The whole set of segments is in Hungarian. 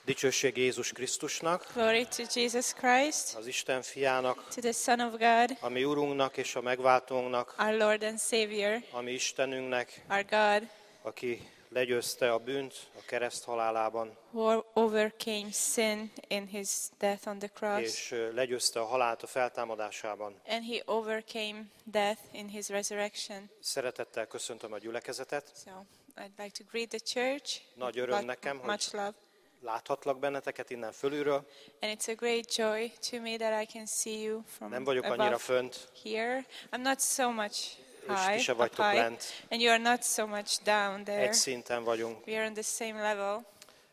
Dicsőség Jézus Krisztusnak, Glory to Jesus Christ, az Isten fiának, to the Son of God, a mi Urunknak és a megváltónknak, our Lord and Savior, a mi Istenünknek, our God, aki legyőzte a bűnt a kereszt halálában, who overcame sin in his death on the cross, és legyőzte a halált a feltámadásában. and he overcame death in his resurrection. Szeretettel köszöntöm a gyülekezetet. So I'd like to greet the church. Nagy öröm nekem, Much hogy love. láthatlak benneteket innen fölülről. And it's a great joy to me that I can see you from Nem vagyok annyira above fönt, here. I'm not so much és ti high, se up vagytok high, lent. and you are not so much down there. Egy szinten vagyunk. We are on the same level.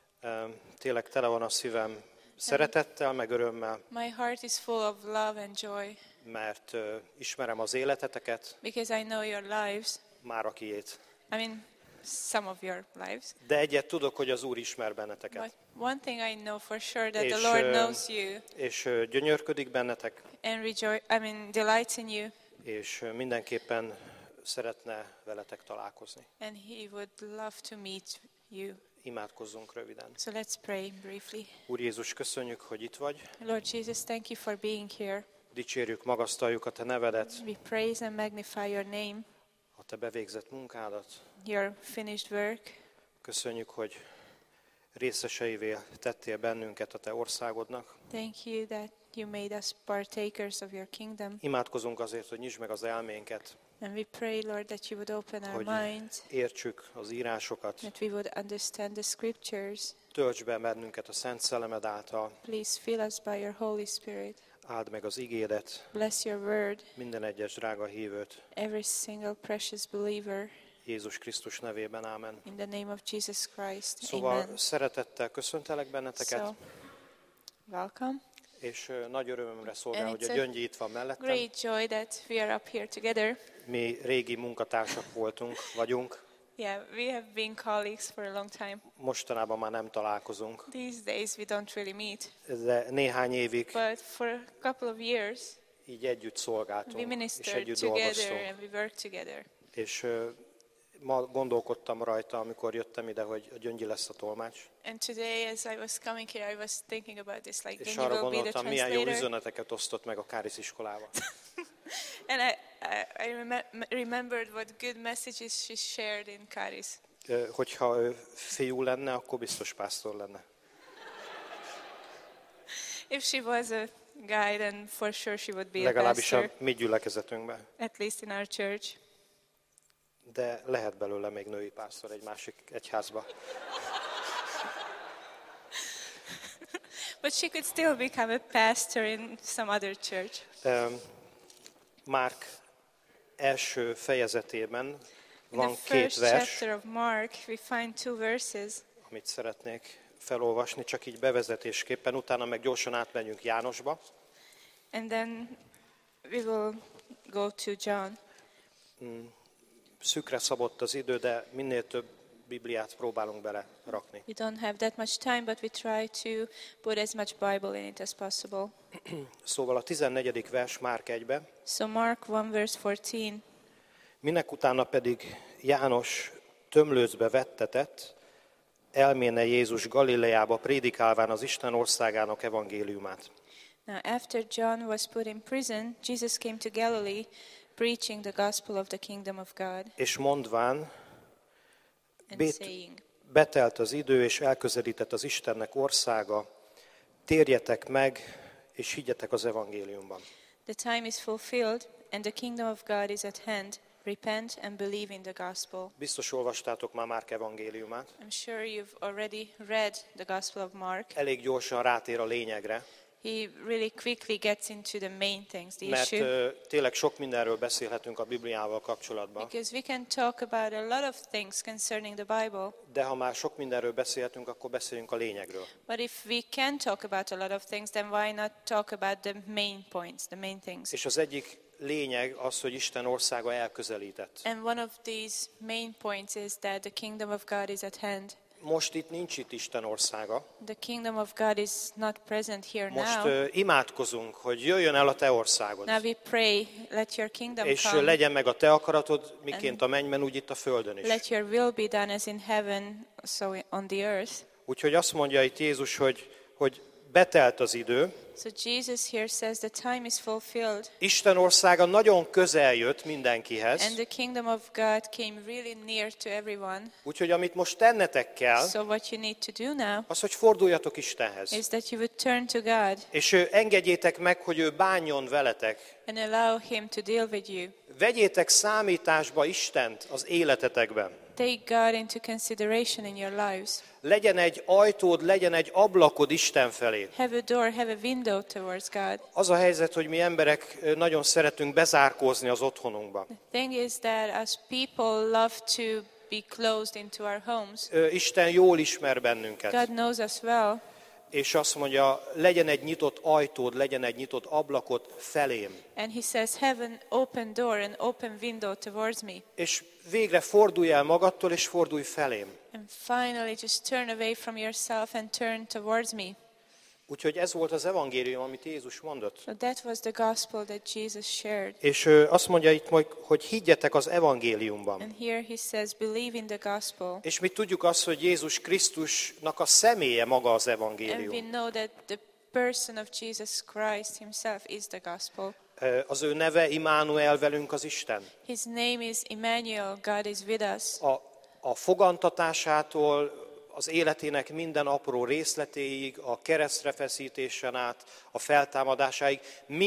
Tényleg tele van a szívem szeretettel, meg örömmel, My heart is full of love and joy mert ismerem az életeteket, because I know your lives. már a kiét. I mean, some of your lives. De egyet tudok, hogy az Úr ismer But benneteket, one thing I know for sure that És, the Lord knows you és gyönyörködik bennetek, and delights in you, és mindenképpen szeretne veletek találkozni. and He would love to meet you. Imádkozzunk röviden. So let's pray briefly. Úr Jézus, köszönjük, hogy itt vagy. Lord Jesus, thank you for being here. Dicsérjük, magasztaljuk a Te nevedet, We praise and magnify your name, a Te bevégzett munkádat. your finished work. Köszönjük, hogy részeseivé tettél bennünket a Te országodnak. Thank you that you made us partakers of your kingdom. Imádkozunk azért, hogy nyisd meg az elménket, And we pray, Lord, that you would open our hogy minds, értsük az írásokat, that we would understand the scriptures. töltsd be bennünket a Szent Szellemed által, Please fill us by your Holy Spirit. áld meg az igédet, Bless your word, minden egyes drága hívőt, every single precious believer, Jézus Krisztus nevében, ámen. in the name of Jesus Christ. Szóval Amen. szeretettel köszöntelek benneteket, So, welcome. és nagy örömömre szolgál, And hogy it's a a Gyöngyi itt van mellettem. Great joy that we are up here together. Mi régi munkatársak vagyunk, Yeah, we have been colleagues for a long time. mostanában már nem találkozunk, These days we don't really meet, de néhány évig but for a couple of years így együtt we szolgáltunk, és ministered együtt together dolgoztunk. and we worked together. És ma gondolkodtam rajta, amikor jöttem ide, hogy a Gyöngyi lesz a tolmács. And today, as I was coming here, I was thinking about this, like, És then you arra will be the gondoltam, milyen jó translator. üzeneteket osztott meg a Káris iskolában. And I remembered what good messages she shared in Karis. Hogyha ő fiú lenne, akkor biztos pásztor lenne. If she was a guy, then for sure she would be a Legalábbis a pastor, mi gyülekezetünkben. at least in our church. De lehet belőle még női pásztor egy másik egyházba. But she could still become a pastor in some other church. Márk első fejezetében In the van két first vers, chapter of Mark, we find two verses. amit szeretnék felolvasni, csak így bevezetésképpen, utána meg gyorsan átmegyünk Jánosba. And then we will go to John. Szükre szabott az idő, de minél több Bibliát próbálunk belerakni. We don't have that much time, but we try to put as much Bible in it as possible. Szóval a 14. vers Márk 1-be. So Mark 1 verse 14. Minek utána pedig János tömlőcbe vettetett, elméne Jézus Galileába prédikálván az Isten országának evangéliumát. Now after John was put in prison, Jesus came to Galilee, preaching the gospel of the kingdom of God, És mondván, and saying, betelt az idő, és elközelített az Istennek országa, térjetek meg, és higgyetek az evangéliumban. the time is fulfilled, and the kingdom of God is at hand. Repent and believe in the gospel. Biztos olvastátok már Márk evangéliumát. I'm sure you've already read the gospel of Mark. Elég gyorsan rátér a lényegre, He really quickly gets into the main things, the mert issue. tényleg sok mindenről beszélhetünk a Bibliával kapcsolatban. Because we can talk about a lot of things concerning the Bible, De ha már sok mindenről beszélhetünk, akkor beszéljünk a lényegről. but if we can talk about a lot of things, then why not talk about the main points, the main things? És az egyik lényeg az, hogy Isten országa elközelített. And one of these main points is that the kingdom of God is at hand. Most itt nincs itt Isten országa. The kingdom of God is not present here Most now. imádkozunk, hogy jöjjön el a te országod. Now we pray, let your kingdom És come. legyen meg a te akaratod, miként a mennyben, úgy itt a földön is. Let your will be done as in heaven, so on the earth. Úgyhogy azt mondja itt Jézus, hogy betelt az idő. So Jesus here says the time is fulfilled. Isten országa nagyon közel jött mindenkihez. And the kingdom of God came really near to everyone. Úgyhogy amit most tennetek kell, So what you need to do now az, hogy forduljatok Istenhez. is that you would turn to God És engedjétek meg, hogy ő bánjon veletek. and allow him to deal with you. Vegyétek számításba Istent az életetekben. Take God into consideration in your lives. Legyen egy ajtód, legyen egy ablakod Isten felé. Have a door, have a window towards God. Az a helyzet, hogy mi emberek nagyon szeretünk bezárkózni az otthonunkba. The thing is that as people love to be closed into our homes, Isten jól ismer bennünket. God knows us well. És azt mondja, legyen egy nyitott ajtód, legyen egy nyitott ablakod felém. And he says, have an open door, an open window towards me. És végre fordulj el magadtól, és fordulj felém. And finally just turn away from yourself and turn towards me. Úgyhogy ez volt az evangélium, amit Jézus mondott. So that was the gospel that Jesus shared. És azt mondja itt, hogy higgyetek az evangéliumban. And here he says, believe in the gospel. És mi tudjuk azt, hogy Jézus Krisztusnak a személye maga az And we evangélium. know that the person of Jesus Christ himself is the gospel. Az ő neve Immanuel, velünk az Isten. His name is Emmanuel, God is with us. A fogantatásától, az életének minden apró részletéig, a keresztre feszítésen át, a feltámadásáig,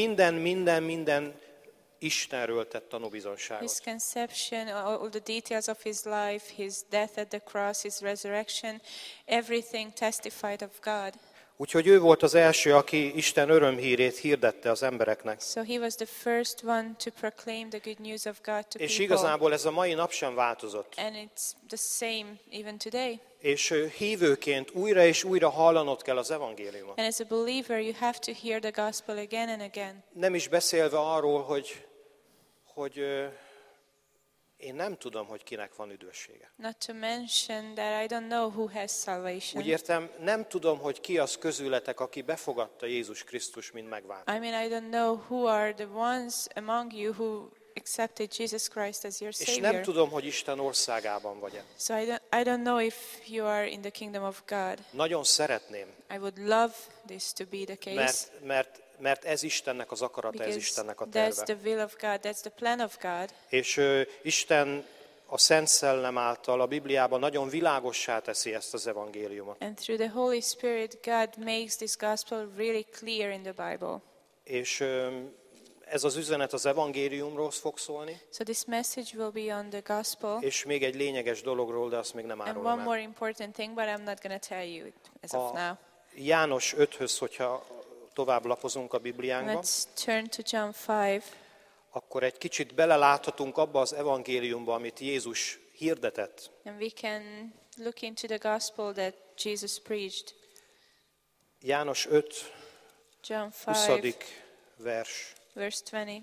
minden Istenről tett tanúbizonyságot. His conception, all the details of his life, his death at the cross, his resurrection, everything testified of God. Úgyhogy ő volt az első, aki Isten örömhírét hirdette az embereknek. So he was the first one to proclaim the good news of God to És people. igazából ez a mai nap sem változott. And it's the same even today. És hívőként újra és újra hallanod kell az evangéliumot. And as a believer, you have to hear the gospel again and again. Nem is beszélve arról, hogy én nem tudom, hogy kinek van üdvössége. Not to mention that I don't know who has salvation. Úgy értem, nem tudom, hogy ki az közületek, aki befogadta Jézus Krisztus, mint megváltó. I mean, I don't know who are the ones among you who accepted Jesus Christ as your És Savior. nem tudom, hogy Isten országában vagy-e. So I don't know if you are in the kingdom of God. Nagyon szeretném, I would love this to be the case. mert ez Istennek az akarata, ez Because Istennek a that's terve. the will of God, that's the plan of God. És Isten a Szent Szellem által a Bibliában nagyon világossá teszi ezt az evangéliumot. And through the Holy Spirit, God makes this gospel really clear in the Bible. És ez az üzenet az evangéliumról fog szólni, So this message will be on the gospel. és még egy lényeges dologról, de azt még nem And árulom one el. more important thing, but I'm not going to tell you it as of now. János 5-höz, hogyha tovább lapozunk a Bibliánkba, Let's turn to John 5. akkor egy kicsit beleláthatunk abba az evangéliumba, amit Jézus hirdetett. And we can look into the gospel that Jesus preached. János 5, John 20. 5, vers. verse 20.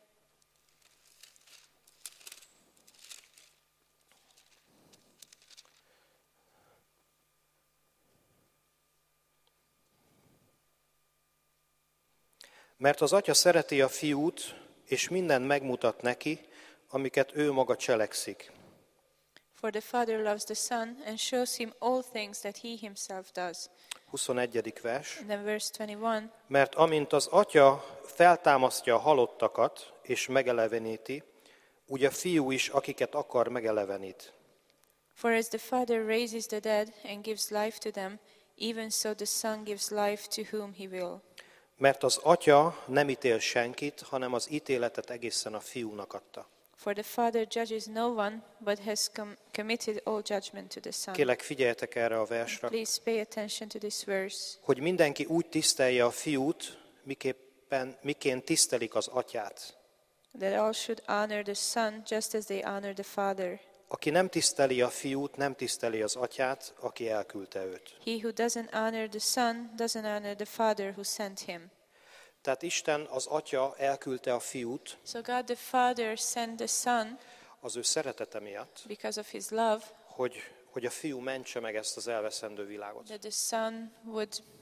Mert az Atya szereti a Fiút, és mindent megmutat neki, amiket ő maga cselekszik. For the Father loves the Son and shows him all things that he himself does. 21. vers. And then verse 21. Mert amint az Atya feltámasztja a halottakat, és megeleveníti, úgy a Fiú is, akiket akar, megelevenít. For as the Father raises the dead and gives life to them, even so the Son gives life to whom he will. Mert az Atya nem ítél senkit, hanem az ítéletet egészen a Fiúnak adta. For the Father judges no one, but has committed all judgment to the Son. Kérlek, figyeljetek erre a versre, Please pay attention to this verse. hogy mindenki úgy tisztelje a Fiút, miként tisztelik az Atyát. That all should honor the Son just as they honor the Father. Aki nem tiszteli a Fiút, nem tiszteli az Atyát, aki elküldte őt. He who doesn't honor the Son doesn't honor the Father who sent him. Tehát Isten, az Atya elküldte a Fiút So God the Father sent the Son az ő szeretete miatt, because of his love, hogy a Fiú mentse meg ezt az elveszendő világot. that the Son would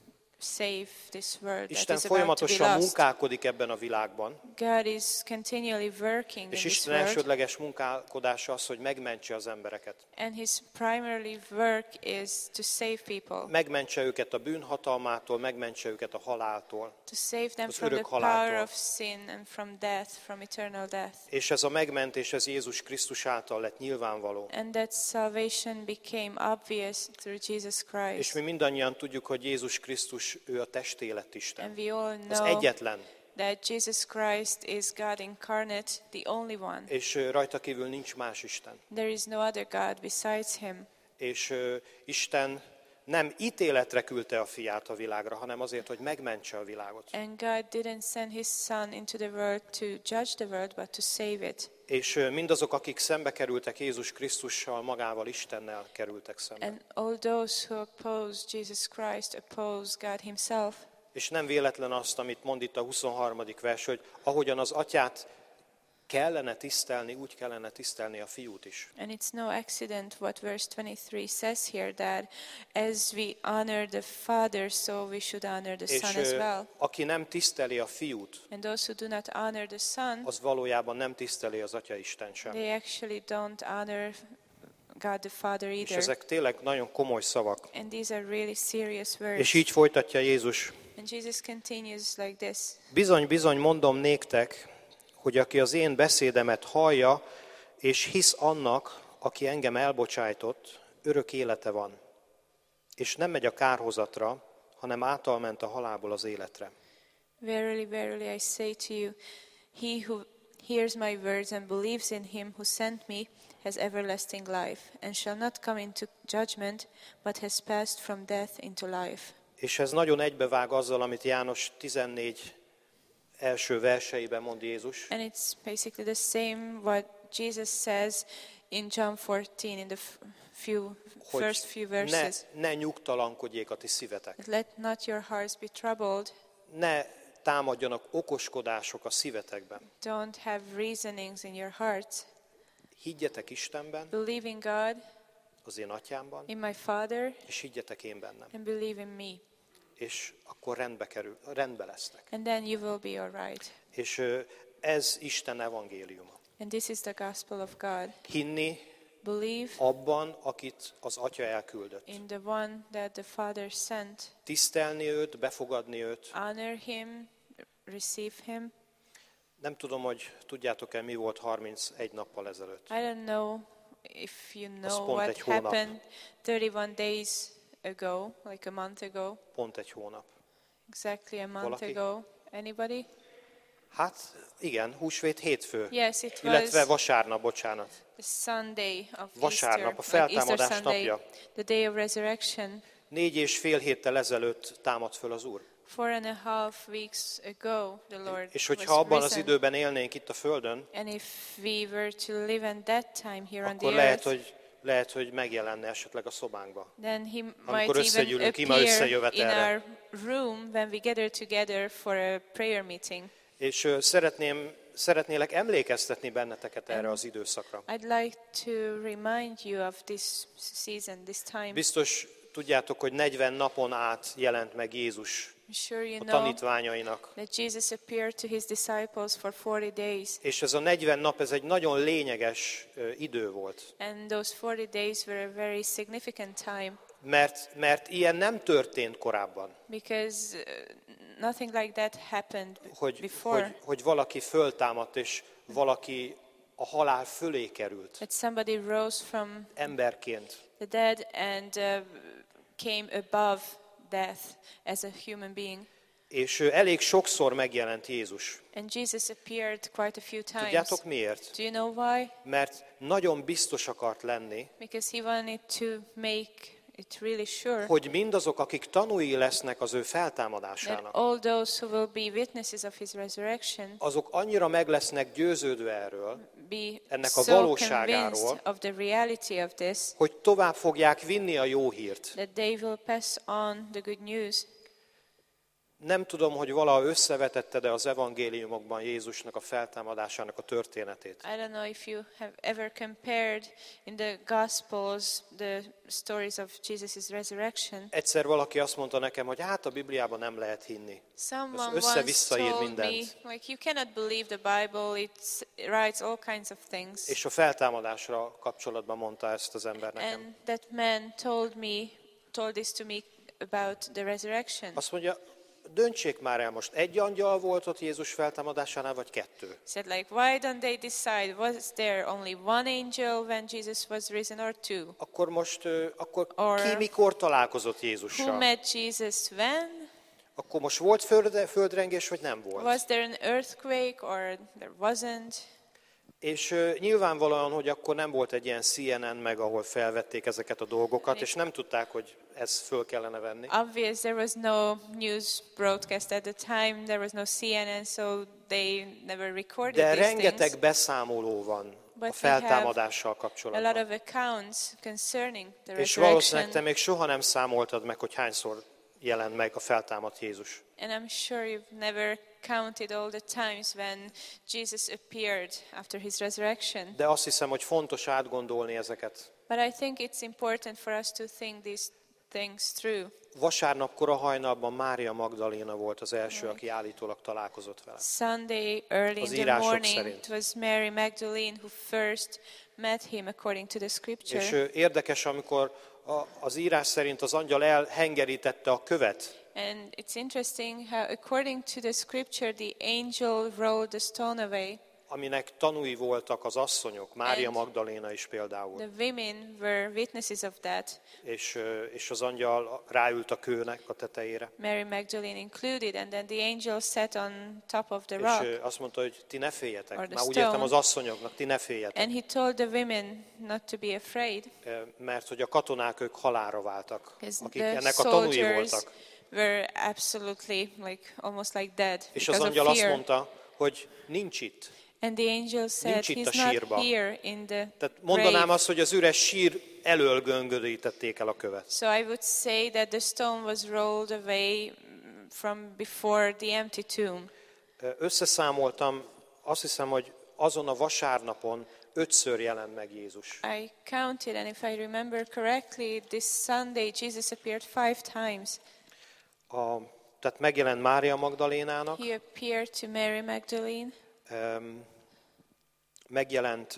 save this world that Isten is about to be folyamatosan lost. munkálkodik ebben a világban, God is continually working in és this Isten world, elsődleges munkálkodása az, hogy megmentse az embereket. and His primary work is to save people, Megmentse őket a bűnhatalmától, megmentse őket a haláltól. to save them az from the örök power haláltól. of sin and from death, from eternal death. És ez a megmentés ez Jézus Krisztus által lett nyilvánvaló. And that salvation became obvious through Jesus Christ. És mi mindannyian tudjuk, hogy Jézus Krisztus, ő a testélet Isten. And we all Az know egyetlen. that Jesus Christ is God incarnate, the only one. És rajta kívül nincs más Isten. There is no other God besides Him. És Isten nem ítéletre küldte a fiát a világra, hanem azért, hogy megmentse a világot. And God didn't send His Son into the world to judge the world, but to save it. És mindazok, akik szembe kerültek Jézus Krisztussal, magával, Istennel kerültek szembe. And all those who oppose Jesus Christ oppose God Himself. És nem véletlen azt, amit mond itt a 23. vers, hogy ahogyan az atyát kellene tisztelni, úgy kellene tisztelni a fiút is. And it's no accident what verse 23 says here, that as we honor the Father, so we should honor the Son as És well. aki nem tiszteli a fiút, And those who do not honor the Son, az valójában nem tiszteli az Atya Isten sem. they actually don't honor God the Father És either. ezek tényleg nagyon komoly szavak. And these are really serious words. És így folytatja Jézus. And Jesus continues like this. Bizony, bizony mondom néktek, hogy aki az én beszédemet hallja, és hisz annak, aki engem elbocsájtott, örök élete van. És nem megy a kárhozatra, hanem által ment a halálból az életre. Verily, verily, I say to you, he who hears my words and believes in him who sent me has everlasting life, and shall not come into judgment, but has passed from death into life. És ez nagyon egybevág azzal, amit János 14 első verseiben mond Jézus, And it's basically the same what Jesus says in John 14 in the first few hogy verses. ne nyugtalankodjék a ti szívetek. Let not your hearts be troubled. Ne támadjanak okoskodások a szívetekben. Don't have reasonings in your hearts. Higgyetek Istenben, Believe in God, az én atyámban, in my Father, és higgyetek én bennem. and believe in me. És akkor rendbe lesznek. And then you will be all right. És ez Isten evangéliuma. And this is the gospel of God. Hinni Believe abban, akit az Atya elküldött. in the one that the Father sent. Tisztelni őt, befogadni őt. Honor him, receive him. Nem tudom, hogy tudjátok-e, mi volt 31 nappal ezelőtt. I don't know if you Az know pont what egy hónap. happened 31 days ago, like a month ago. Pont egy hónap. Exactly a month Valaki? ago. Anybody? Hát igen, húsvét hétfő. Yes, it Illetve was vasárnap, bocsánat. the Sunday of Vasárnap, a Easter, like Easter feltámadás Sunday, napja. the day of resurrection. 4,5 héttel ezelőtt támad föl az Úr. 4.5 weeks ago, the Lord És was hogyha abban az risen. időben élnénk itt a Földön, And if we were to live in that time here on the akkor earth, lehet, hogy megjelenne esetleg a szobánkba. then he might Amikor even összegyűlünk, ima appear in összejövetelre. our room when we gather together for a prayer meeting. És szeretnélek emlékeztetni benneteket erre az időszakra. I'd like to remind you of this season, this time. Biztos tudjátok, hogy 40 napon át jelent meg Jézus I'm sure you a know tanítványainak. that Jesus appeared to his disciples for 40 days. És ez a 40 nap, ez egy nagyon lényeges idő volt. And those 40 days were a very significant time Mert ilyen nem történt korábban, because nothing like that happened before. hogy valaki föltámadt, és valaki a halál fölé került That somebody rose from emberként. the dead and came above death as a human being. És elég sokszor megjelent Jézus. And Jesus appeared quite a few times. Tudjátok miért? Do you know why? Mert nagyon biztos akart lenni, Because he wanted to make it really sure hogy mindazok, akik tanúi lesznek az ő that feltámadásának, all those who will be witnesses of his resurrection azok annyira meg lesznek győződve erről, be ennek a so valóságáról, convinced of the reality of this hogy tovább fogják vinni a jó hírt. that they will pass on the good news. Nem tudom, hogy valaha összevetetted-e az evangéliumokban Jézusnak a feltámadásának a történetét. I don't know if you have ever compared in the Gospels the stories of Jesus' resurrection. Egyszer valaki azt mondta nekem, hogy hát a Bibliában nem lehet hinni. Someone Ez once össze-vissza ír told me, mindent. like, you cannot believe the Bible, it writes all kinds of things. És a feltámadásra kapcsolatban mondta ezt az ember nekem. And that man told this to me about the resurrection. Azt mondja, döntsék már el most, egy angyal volt ott Jézus feltámadásánál, vagy kettő? He said, like, why don't they decide? Was there only one angel when Jesus was risen, or two? Akkor most, Or- ki mikor találkozott Who Jézussal? met Jesus when? Akkor most volt földrengés, vagy nem volt? Was there an earthquake or there wasn't? És nyilvánvalóan, hogy akkor nem volt egy ilyen CNN meg, ahol felvették ezeket a dolgokat, és nem tudták, hogy ezt föl kellene venni. Obvious, there was no news broadcast at the time. There was no CNN, so they never recorded De these rengeteg things. beszámoló van But a we have feltámadással A lot kapcsolatban. of accounts concerning the És valószínűleg te resurrection. még soha nem számoltad meg, hogy hányszor jelent meg a feltámadt Jézus. And I'm sure you've never counted all the times when Jesus appeared after his resurrection. De azt hiszem, hogy fontos átgondolni ezeket. But I think it's important for us to think these things through. Vasárnap kora hajnalban Mária Magdaléna volt az első, aki állítólag találkozott vele. Sunday early in Az the írások morning, szerint. it was Mary Magdalene who first met him according to the scripture. És érdekes, amikor az írás szerint az angyal elhengerítette a követ, And it's interesting how, according to the scripture, the angel rolled the stone away. aminek tanúi voltak az asszonyok, Mária And Magdaléna is például. The women were witnesses of that, És az angyal ráült a kőnek a tetejére. Mary Magdalene included, and then the angel sat on top of the És rock. azt mondta, hogy ti ne Or féljetek. the Már úgy értem stone. az asszonyoknak, ti ne féljetek. And he told the women not to be afraid, Mert hogy a katonák ők halálra váltak, because akik the ennek a tanúi soldiers voltak. were absolutely, like, almost like dead És az because of angyal azt fear. mondta, hogy nincs itt. And the angel said, Nincs itt a he's not sírban. here in the Tehát mondanám grave. azt, hogy az üres sír elől göngödítették el a követ. So I would say that the stone was rolled away from before the empty tomb. Összeszámoltam, azt hiszem, hogy azon a vasárnapon 5-ször jelent meg Jézus. I counted, and if I remember correctly, this Sunday Jesus appeared 5 times. Tehát megjelent Mária Magdalénának, He appeared to Mary Magdalene. megjelent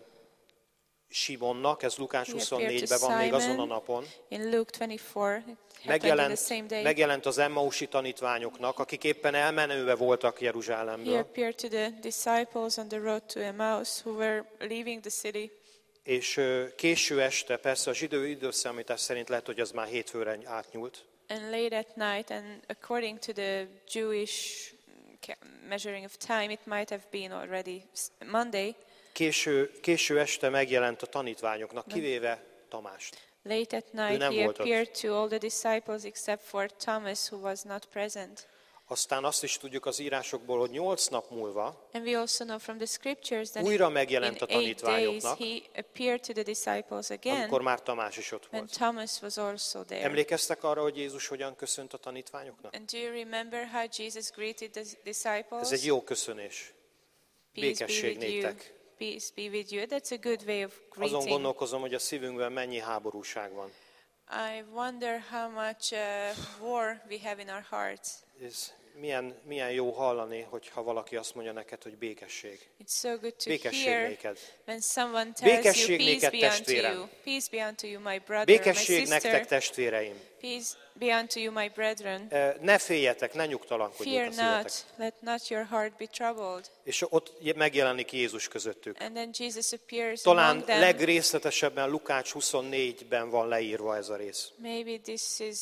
Simonnak, ez Lukás He appeared 24-ben to van még azon a Simon. napon. In Luke 24, it happened on the same day. Megjelent az Emmausi tanítványoknak, akik éppen elmenőbe voltak He Jeruzsálemből. appeared to the disciples on the road to Emmaus who were leaving the city. És késő este, persze a zsidó időszámítás szerint lehet, hogy az már hétfőre átnyúlt. And late at night, and according to the Jewish measuring of time, it might have been already Monday. Késő este megjelent a tanítványoknak, kivéve Tamást. Late at night, nem he volt ott. appeared to all the disciples except for Thomas, who was not present. Aztán azt is tudjuk az írásokból, hogy 8 nap múlva And we also know from the scriptures that újra in megjelent a 8 days tanítványoknak, he appeared to the disciples again, amikor már Tamás is ott when volt. Thomas was also there. Emlékeztek arra, hogy Jézus hogyan köszönt a tanítványoknak? And do you remember how Jesus greeted the disciples? Ez egy jó köszönés. Peace be Békesség with you. néktek. Peace be with you. That's a good way of Azon greeting. gondolkozom, hogy a szívünkben mennyi háborúság van. I wonder how much war we have in our hearts. Ez milyen jó hallani, hogyha valaki azt mondja neked, hogy békesség. It's so good to Békesség hear néked. when someone tells you, Békesség peace néked, be unto testvérem. you. Peace be unto you, my brother, Békesség my nektek, sister. testvéreim. Peace be unto you, my brethren. Ne féljetek, ne nyugtalankodjék Fear a szívetek. not, let not your heart be troubled. És ott megjelenik Jézus közöttük. And then Jesus appears Talán among them. legrészletesebben Lukács 24-ben van leírva ez a rész. Maybe this is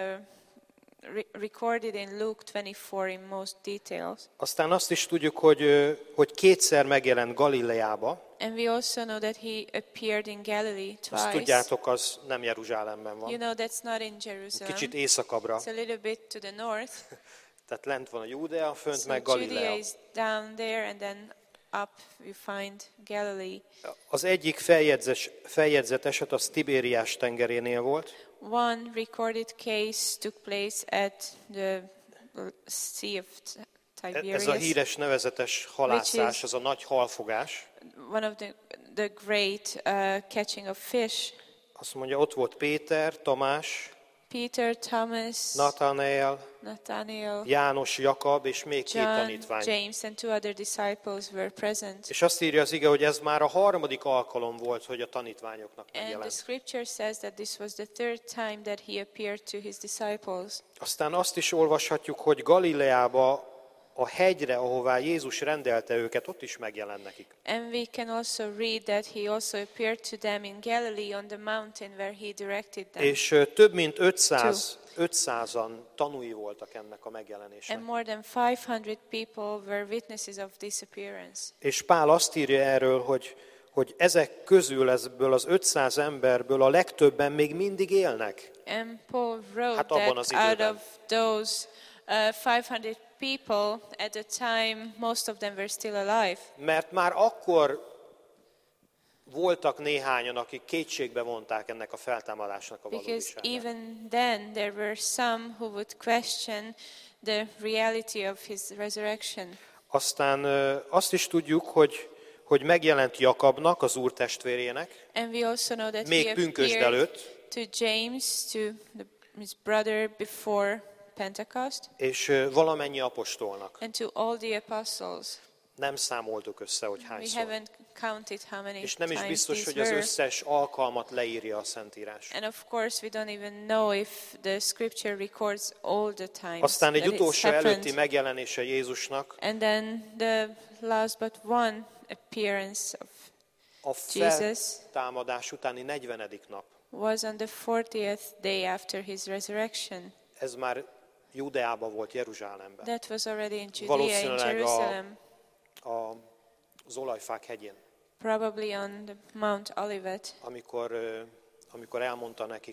recorded in Luke 24 in most details. Aztán azt is tudjuk, hogy kétszer megjelent Galileába. And we also know that he appeared in Galilee Azt twice. tudjátok, az nem Jeruzsálemben You van. know that's not in Jerusalem. Kicsit északabbra. It's a little bit to the north. Tehát lent van a Júdea, fönt So meg Judea Galilea. is down there, and then up you find Galilee. Az egyik feljegyzett eset az Tibériás tengerénél volt. One recorded case took place at the Sea of Ez Tiberias. a híres nevezetes halászás, ez a nagy halfogás. One of the great catching of fish. Azt mondja, ott volt Péter, Tamás, Peter, Thomas, Nathanael, Nathanael, János, Jakab és még 2 John, tanítvány. James, and 2 other disciples were present. És azt írja az ige, hogy ez már a 3. alkalom volt, hogy a tanítványoknak And the megjelent. scripture says that this was the 3rd time that he appeared to his disciples. Aztán azt is olvashatjuk, hogy Galileába a hegyre, ahová Jézus rendelte őket, ott is megjelent nekik. And we can also read that he also appeared to them in Galilee on the mountain where he directed them. És több mint 500-an tanúi voltak ennek a megjelenésnek. And more than 500 people were witnesses of this appearance. És Pál azt írja erről, hogy ezek közül, ebből az 500 emberből a legtöbben még mindig élnek. And Paul wrote Hát abban az that out időben. of those 500 people at the time, most of them were still alive. Mert már akkor voltak néhányan, akik kétségbe vonták ennek a feltámadásnak a Because valódiságát. even then there were some who would question the reality of his resurrection. Aztán azt is tudjuk, hogy megjelent Jakabnak, az Úr testvérének, And we also know that még he pünkösd appeared előtt, to James, to his brother before Pentecost, és valamennyi apostolnak. and to all the apostles. Nem számoltuk össze, hogy We hányszor. haven't counted how many És nem is times biztos, these hogy az were. összes alkalmat leírja a Szentírás. And of course we don't even know if the scripture records all the times Aztán egy that it's utolsó előtti happened. megjelenése Jézusnak And then the last but one appearance of a Jesus feltámadás utáni 40. nap. was on the 40th day after his resurrection. Ez már Judeában volt, Jeruzsálemben. That was already in Judea, in Valószínűleg Jerusalem, Az olajfák hegyén, probably on the Mount Olivet, amikor elmondta nekik,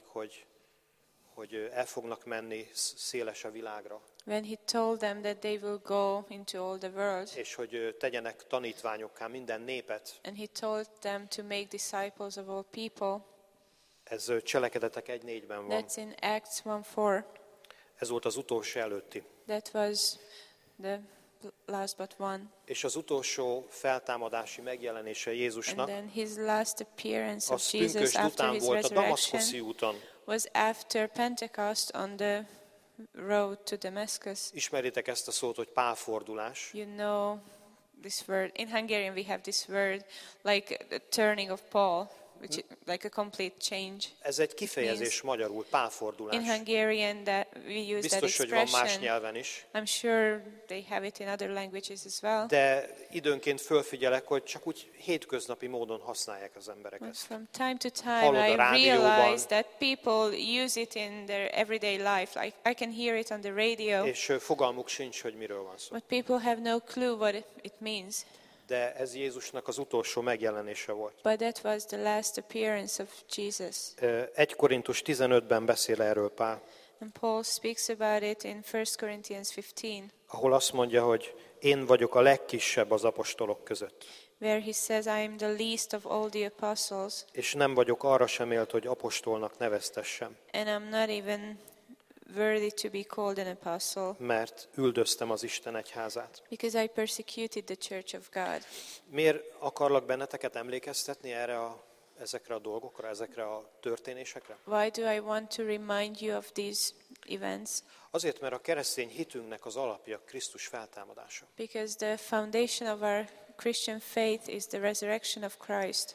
hogy el fognak menni széles a világra, when he told them that they will go into all the world. és hogy tegyenek tanítványokká minden népet. And he told them to make disciples of all people. Ez Cselekedetek 1:4-ben van. That's in Acts 1:4. Ez volt az utolsó előtti. That was the last but one. És az utolsó feltámadási megjelenése And Jézusnak, then his last appearance of az Jesus pünkösd after után his volt a Damaszkuszi resurrection úton. was after Pentecost on the road to Damascus. Ismeritek ezt a szót, hogy pálfordulás. You know this word. In Hungarian we have this word like the turning of Paul, which is like a complete change. Ez egy kifejezés magyarul, In pálfordulás. Hungarian that we use that Biztos, hogy van más expression. nyelven is. I'm sure they have it in other languages as well. De időnként fölfigyelek, hogy csak úgy hétköznapi módon használják az emberek But ezt. from time to time, Hallod a I rádióban. realize that people use it in their everyday life. Like I can hear it on the radio, És fogalmuk sincs, hogy miről van szó. but people have no clue what it means. De ez Jézusnak az utolsó megjelenése volt. But that was the last appearance of Jesus. 1 Korintus 15-ben beszél erről Pál, And Paul speaks about it in 1 Corinthians 15, ahol azt mondja, hogy én vagyok a legkisebb az apostolok között, where he says, I am the least of all the apostles, és nem vagyok arra sem élt, hogy apostolnak neveztessem, and I'm not even worthy to be called an apostle, mert üldöztem az Isten egyházát. because I persecuted the church of God. Miért akarlak benneteket emlékeztetni ezekre a dolgokra, ezekre a történésekre? Why do I want to remind you of these events? Azért, mert a keresztény hitünknek az alapja Krisztus feltámadása. Because the foundation of our Christian faith is the resurrection of Christ.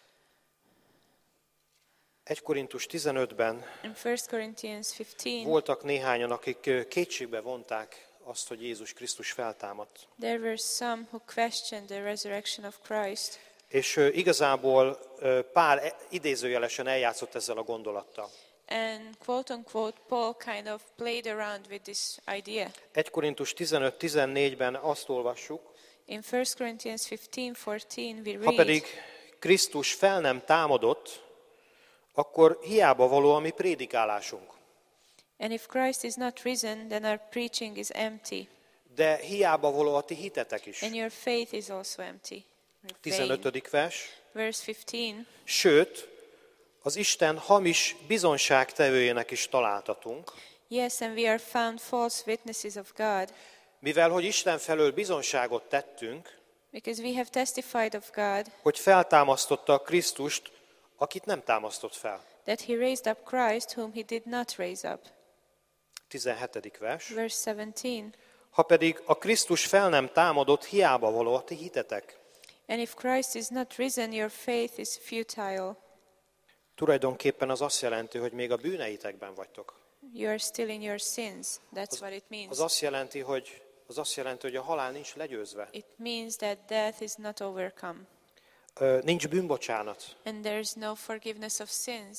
1 Korintus 15-ben In 1 Corinthians 15, voltak néhányan, akik kétségbe vonták azt, hogy Jézus Krisztus feltámadt. there were some who questioned the resurrection of Christ. És igazából Pál idézőjelesen eljátszott ezzel a gondolattal. And quote unquote, Paul kind of played around with this idea. 1 Korintus 15-14-ben azt olvassuk, In 1 Corinthians 15:14 we ha read, pedig Krisztus fel nem támadott, akkor hiába való a mi prédikálásunk. and if Christ is not risen, then our preaching is empty, De hiába való a ti hitetek is. and your faith is also empty. Vain. 15. vers. Verse 15, Sőt, az Isten hamis bizonságtevőjének is találtatunk, Yes, and we are found false witnesses of God, Mivel, hogy Isten felől bizonságot tettünk, because we have testified of God hogy feltámasztotta a Krisztust, akit nem támasztott fel. that he raised up Christ, whom he did not raise up. 17. vers. Verse 17. Ha pedig a Krisztus fel nem támadott, hiába való a ti hitetek. And if Christ is not risen, your faith is futile. Tulajdonképpen az azt jelenti, hogy még a bűneitekben vagytok. You are still in your sins. That's what it means. Az azt jelenti, hogy a halál nincs legyőzve. It means that death is not overcome. Nincs bűnbocsánat. And there is no forgiveness of sins.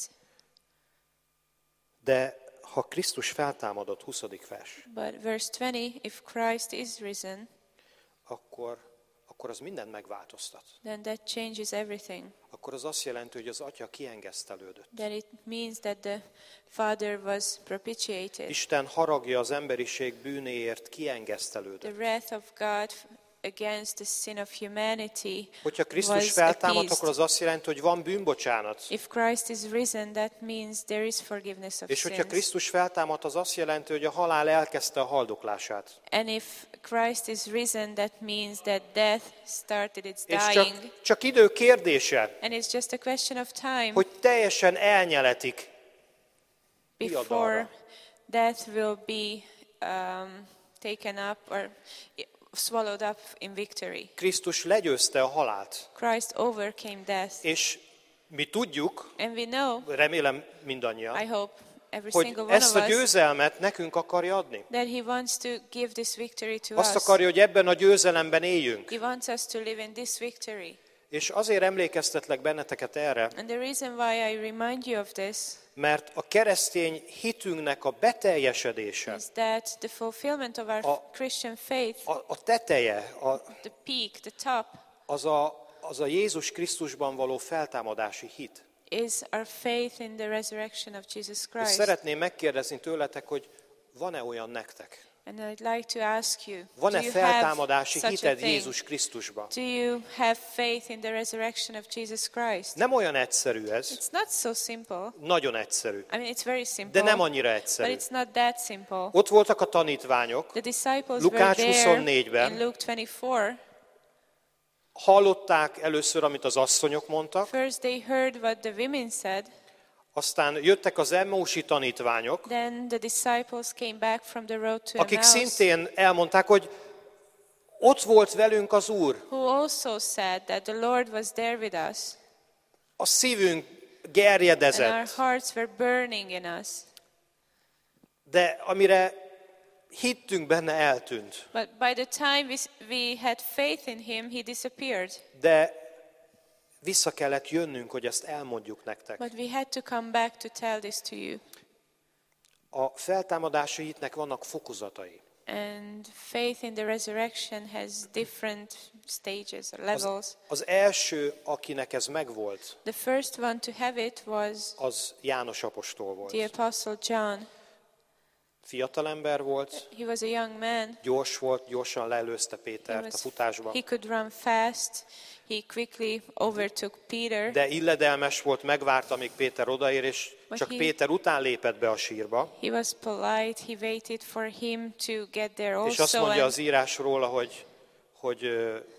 De ha Krisztus feltámadott, 20. vers, But verse 20, if Christ is risen, akkor az mindent megváltoztat. then that changes everything. Akkor az azt jelenti, hogy az Atya kiengesztelődött. Then it means that the Father was propitiated. Isten haragja az emberiség bűnéért kiengesztelődött. The wrath of God against the sin of humanity Hogyha Krisztus was feltámad, appeased. akkor az azt jelenti, hogy van bűnbocsánat. If Christ is risen, that means there is forgiveness of És hogyha sins. Krisztus feltámad, az azt jelenti, hogy a halál elkezdte a haldoklását. And if Christ is risen, that means that death started its És dying. csak idő kérdése, And it's just a question of time hogy teljesen elnyeletik before diadalra. death will be taken up or swallowed up in victory. Krisztus legyőzte a halált. Christ overcame death. És mi tudjuk, And we know, remélem mindannyian, I hope, every hogy single one of ezt a us, győzelmet nekünk akarja adni. that he wants to give this victory to Azt us. akarja, hogy ebben a győzelemben éljünk. He wants us to live in this victory. És azért emlékeztetlek benneteket erre, And the reason why I remind you of this mert a keresztény hitünknek a beteljesedése, is that the fulfillment of our Christian faith, a teteje, the peak, the top, az a Jézus Krisztusban való feltámadási hit. is our faith in the resurrection of Jesus És Christ. szeretném megkérdezni tőletek, hogy van-e olyan nektek? And I'd like to ask you, do Van-e you have feltámadási such a hited thing? Jézus Krisztusban? Do you have faith in the resurrection of Jesus Christ? Nem olyan egyszerű ez, It's not so simple. nagyon egyszerű, I mean, it's very simple, de nem annyira but egyszerű. it's not that simple. Ott voltak a tanítványok, The disciples Lukács were there 24-ben. in Luke 24. hallották először, amit az asszonyok mondtak, First they heard what the women said, aztán jöttek az Emmausi tanítványok, then the disciples came back from the road to akik Emmaus, szintén elmondták, hogy ott volt velünk az Úr, who also said that the Lord was there with us, a szívünk and our gerjedezett, hearts were burning in us. de amire hittünk benne, eltűnt. But by the time we had faith in him, he disappeared. De vissza kellett jönnünk, hogy ezt elmondjuk nektek. But we had to come back to tell this to you. A feltámadási hitnek vannak fokozatai. And faith in the resurrection has different stages or levels. Az első, akinek ez megvolt, The first one to have it was az János apostol volt. the Apostle John. Fiatalember volt, He was a young man. gyors volt, gyorsan leelőzte Pétert a futásban. He could run fast. He quickly overtook Peter. De illedelmes volt, megvárta, amíg Péter odaér, és csak Péter után lépett be a sírba. He was polite. He waited for him to get there also. És azt mondja and az írás róla, hogy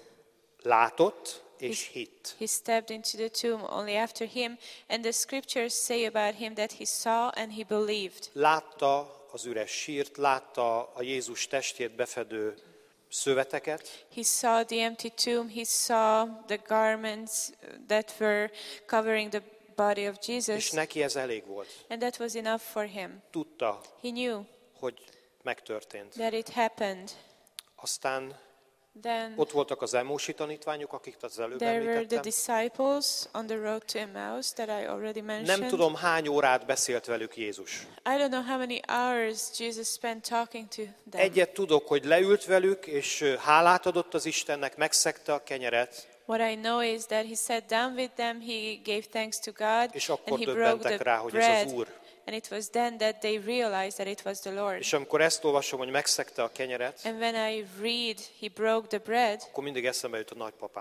látott és hitt. he stepped into the tomb only after him. And the scriptures say about him that he saw and he believed. Látta az üres sírt, látta a Jézus testét befedő szöveteket, He saw the empty tomb. He saw the garments that were covering the body of és Jesus. neki ez elég volt. And that was enough for him. Tudta, He knew hogy megtörtént. that it happened. Aztán Then ott voltak az Emmausi tanítványok, akiket az előbb there were the említettem. disciples on the road to Emmaus that I already mentioned. Nem tudom, hány órát beszélt velük Jézus. I don't know how many hours Jesus spent talking to them. Egyet tudok, hogy leült velük, és hálát adott az Istennek, megszegte a kenyeret, What I know is that he sat down with them, he gave thanks to God, és and akkor he broke döbbentek the rá, hogy ez az bread. Úr. And it was then that they realized that it was the Lord. És amikor ezt olvasom, hogy megszegte a kenyeret, And when I read, he broke the bread, akkor mindig eszembe jut a nagypapám.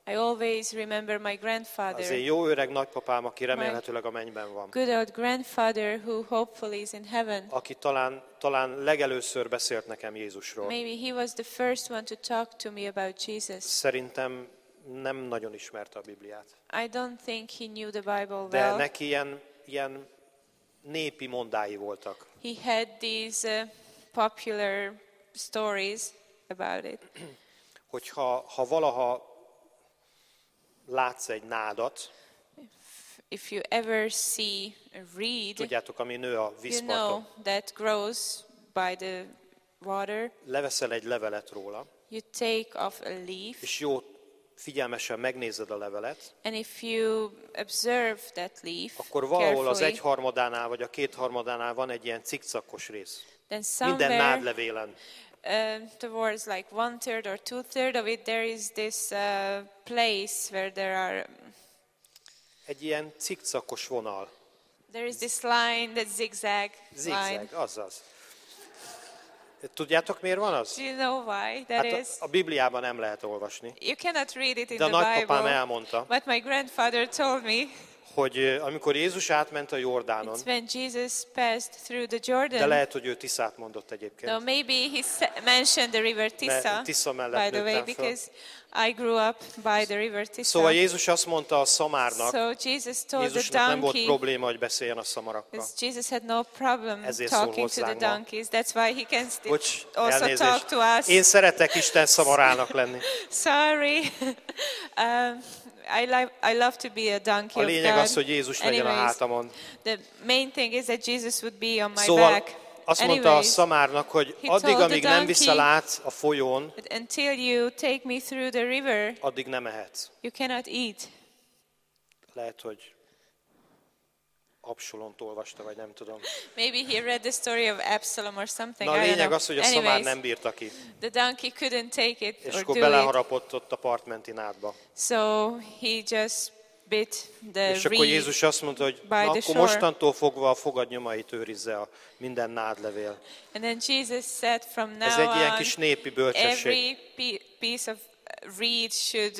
I always remember my grandfather. Az én jó öreg nagypapám, aki remélhetőleg a mennyben van. Good old grandfather who hopefully is in heaven. Aki talán legelőször beszélt nekem Jézusról. Maybe he was the first one to talk to me about Jesus. Szerintem nem nagyon ismerte a Bibliát. I don't think he knew the Bible De well. neki ilyen népi mondái voltak. He had these popular stories about it. Hogyha valaha látsz egy nádat, If you ever see a reed, tudjátok, ami nő a you know vízparton, that grows by the water. leveszel egy levelet róla, You take off a leaf, és jó figyelmesen megnézed a levelet, and if you observe that leaf akkor valahol az carefully, 1/3 vagy a 2/3 van egy ilyen cikcakos rész. then Minden somewhere nádlevélen. towards like 1/3 or 2/3 of it, there is this place where there are Egy ilyen cikcakos vonal. there is this line, that zigzag line. Zigzag, azaz. Tudjátok, miért van az? Do you know why that Hát is? a Bibliában nem lehet olvasni. You cannot read it in De a the nagypapám Bible, elmondta, but my grandfather told me hogy amikor Jézus átment a Jordánon, it's when Jesus passed through the de Jordan. lehet, hogy ő Tiszát mondott No, egyébként. maybe he mentioned the river Tissa, Tisza by mellett the way, nőttem föl. because I grew up by the river Tissa. Szóval Jézus azt mondta a szamárnak, So Jesus told the Jézusnak nem volt donkey, probléma, hogy beszéljen a szamarakkal. because Jesus had no problem Ezért szól talking to the hozzánk ma. donkeys. That's why he can still Bocs, also elnézést. talk to us. Én szeretek Isten szamarának lenni. Sorry. I love to be a donkey A of lényeg God. az, hogy Jézus legyen a Anyways, hátamon. the main thing is that Jesus would be on my Szóval back. azt mondta a Anyways, szamárnak, hogy he addig, told the amíg nem donkey, viszel át a folyón, but until you take me through the river, addig nem ehetsz. you cannot eat. Lehet, hogy Absalont olvasta, vagy nem tudom. Maybe he read the story of Absalom or something. Na a I don't lényeg know. az, hogy a szamár Anyways, nem bírta ki, the donkey couldn't take it és or akkor do it. beleharapott ott a partmenti nádba. So he just bit the És akkor reed. Jézus azt mondta, hogy by na, the akkor shore. mostantól fogva a fogad nyomait őrizze a minden nádlevél. And then Jesus said from now Ez egy ilyen on, kis népi bölcsesség. every piece of reed should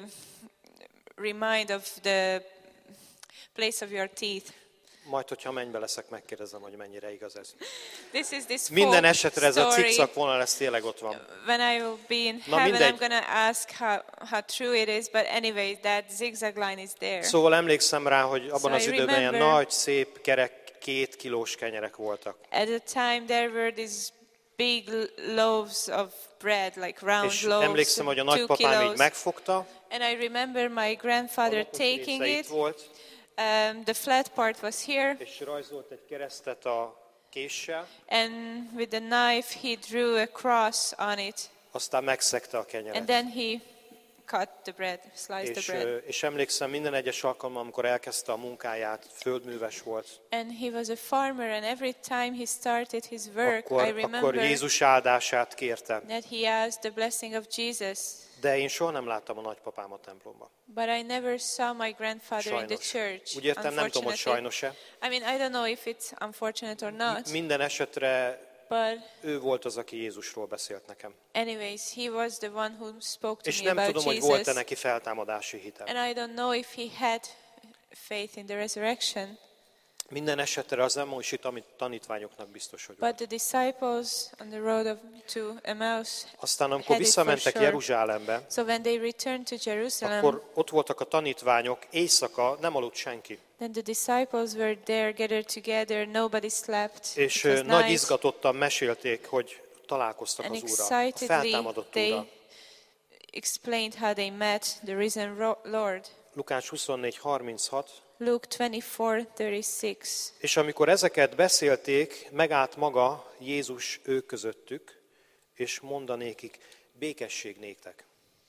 remind of the place of your teeth. Majd, hogyha mennybe leszek, megkérdezem, hogy mennyire igaz ez. This Minden folk esetre ez a story. cikcak vonal, ez tényleg ott van. When I will be in Na, heaven, mindegy. I'm going to ask how true it is. But anyway, that zigzag line is there. Szóval emlékszem rá, hogy abban So az I időben ilyen remember- nagy, szép, kerek, 2 kilós kenyerek voltak. At the time, there were these big loaves of bread, like round És loaves, emlékszem, hogy a 2 nagypapám így kilos. megfogta, And I remember my grandfather alapos taking része it. itt volt, The flat part was here, és rajzolt egy keresztet a késsel, and with the knife he drew a cross on it, aztán megszegte a and kenyeret. then he cut the bread, sliced the bread. És emlékszem, minden egyes alkalommal, amikor elkezdte a munkáját, földműves volt, And he was a farmer, and every time he started his work, I akkor remember Jézus áldását kérte. that he asked the blessing of Jesus. De én soha nem láttam a nagypapám a templomban. But I never saw my grandfather in the Sajnos. church. Úgy értem, nem tudom, hogy unfortunately. sajnos-e. I mean, I don't know if it's unfortunate or not, Minden esetre but ő volt az, aki Jézusról beszélt nekem. anyways, he was the one who spoke to És me nem about tudom, hogy Jesus. volt-e neki feltámadási hitel. And I don't know if he had faith in the resurrection. Minden esetre az Emmausi tanítványoknak biztos, hogy But volt. the disciples on the road to Emmaus, Aztán amikor had it for visszamentek sure. Jeruzsálembe, So when they returned to Jerusalem, akkor ott voltak a tanítványok, éjszaka nem aludt senki. then the disciples were there gathered together, nobody slept. És It was nagy night, izgatottan mesélték, hogy találkoztak and az Úrral, a excitedly feltámadott they Úrral. explained how they met the risen Lord. Lukács 24:36. Luke 24:36. És amikor ezeket beszélték, megállt maga Jézus ők közöttük, és mondanékik, békesség néktek.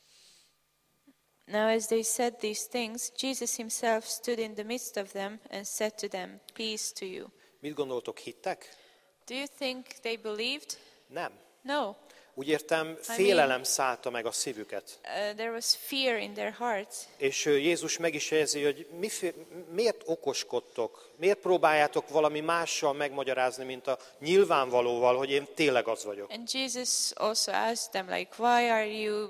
Now as they said these things, Jesus himself stood in the midst of them and said to them, "Peace to you." Mit gondoltok, hittek? Do you think they believed? Nem. No. Úgy értem, félelem szállta meg a szívüket. There was fear in their hearts. És Jézus meg is jelzi, hogy miért okoskodtok? Miért próbáljátok valami mással megmagyarázni, mint a nyilvánvalóval, hogy én tényleg az vagyok? And Jesus also asked them, like, why are you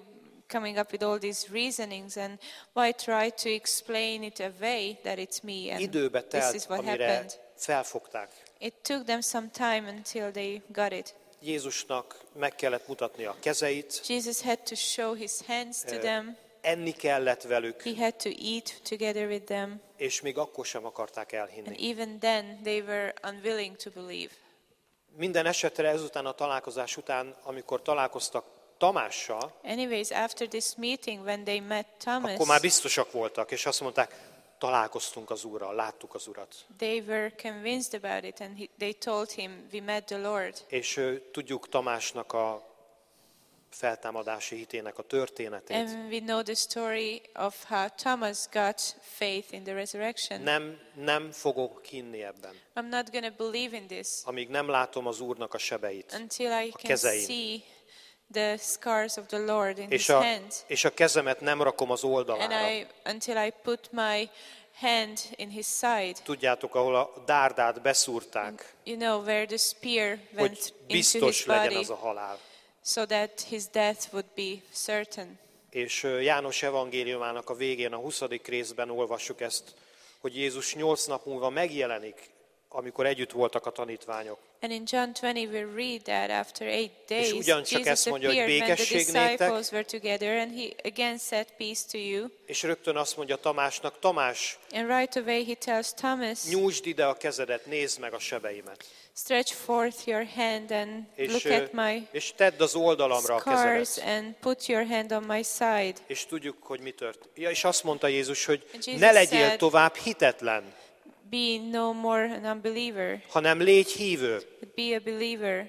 coming up with all these reasonings, and why try to explain it away that it's me, and Időbe this is telt, what amire happened. felfogták. It took them some time until they got it. Jézusnak meg kellett mutatnia a kezeit, Jesus had to show his hands to them. enni kellett velük, He had to eat together with them. és még akkor sem akarták And elhinni. even then they were unwilling to believe. Minden esetre ezután a találkozás után, amikor találkoztak Tamással, Anyways, after this meeting, when they met Thomas, akkor már biztosak voltak, és azt mondták, találkoztunk az Úrral, láttuk az Urat. they were convinced about it, and they told him, we met the Lord. És tudjuk Tamásnak a feltámadási hitének a történetét. And we know the story of how Thomas got faith in the resurrection. Nem fogok hinni ebben, I'm not going to believe in this amíg nem látom az Úrnak a sebeit, until I a can kezein. see the scars of the Lord in his és hand. és a kezemet nem rakom az oldalára. And until I put my hand in his side. Tudjátok, ahol a dárdát beszúrták, You know, where the spear went hogy into his biztos legyen body, az a halál. so that his death would be certain. És János evangéliumának a végén, a 20. részben olvassuk ezt, hogy Jézus 8 nap múlva megjelenik, amikor együtt voltak a tanítványok. And in John 20 we read that after 8 days, ugyancsak Jesus ezt mondja, hogy appeared when the békesség néktek. disciples were together, and he again said, peace to you. És rögtön azt mondja Tamásnak, Tamás, And right away he tells Thomas, nyújtsd ide a kezedet, nézd meg a sebeimet. stretch forth your hand and look at my és tedd az oldalamra a scars kezedet. and put your hand on my side. És tudjuk, hogy mi történt. Ja, és azt mondta Jézus, hogy And Jesus ne legyél said, tovább hitetlen, be no more an unbeliever, hanem légy hívő. but be a believer.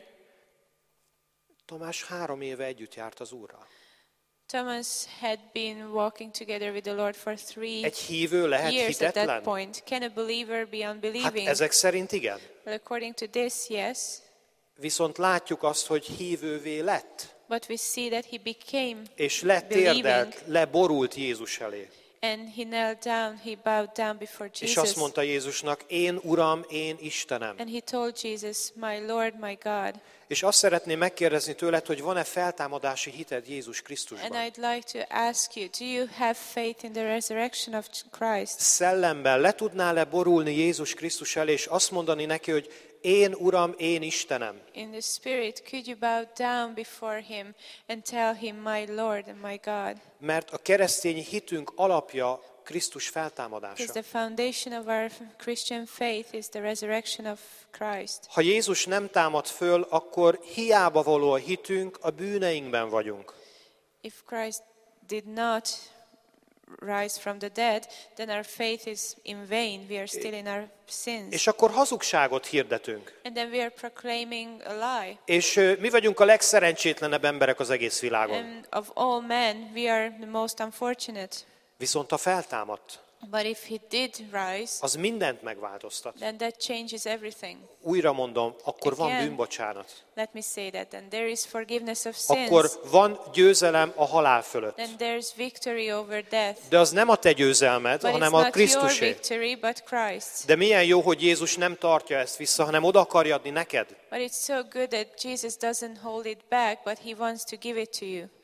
Tamás 3 éve együtt járt az Úrral. Thomas had been walking together with the Lord for 3 Egy hívő lehet years at that hitetlen? point. Can a believer be Hát unbelieving? ezek szerint igen. Well, according to this, yes. Viszont látjuk azt, hogy hívővé lett. But we see that he became, És letérdelt, leborult Jézus elé. and he knelt down, he bowed down before És azt Jesus. mondta Jézusnak, én Uram, én Istenem. And he told Jesus, my Lord, my God. És azt szeretném megkérdezni tőled, hogy van-e feltámadási hited Jézus And Krisztusban? I'd like to ask you, do you have faith in the resurrection of Christ? Szellemben le tudnál-e borulni Jézus Krisztus elé, és azt mondani neki, hogy én Uram, én Istenem? In the Spirit, could you bow down before him and tell him, my Lord and my God? Mert a keresztény hitünk alapja Krisztus feltámadása. Because the foundation of our Christian faith is the resurrection of Christ. Ha Jézus nem támad föl, akkor hiába való a hitünk, a bűneinkben vagyunk. If Christ did not rise from the dead, then our faith is in vain. We are still in our sins. És akkor hazugságot hirdetünk. And then we are proclaiming a lie. És mi vagyunk a legszerencsétlenebb emberek az egész világon. And of all men, we are the most unfortunate. Viszont ha feltámadt, But if he did rise, az mindent megváltoztat. then that changes everything. Újra mondom, akkor van Again. bűnbocsánat. Let me say that. Then there is forgiveness of sins. Akkor van győzelem a halál fölött. Then there's victory over death. De az nem a te győzelmed, But hanem it's a not your Krisztusé. victory, but Christ's. De milyen jó, hogy Jézus nem tartja ezt vissza, hanem oda akarja adni neked. But it's so good that Jesus doesn't hold it back, but he wants to give it to you.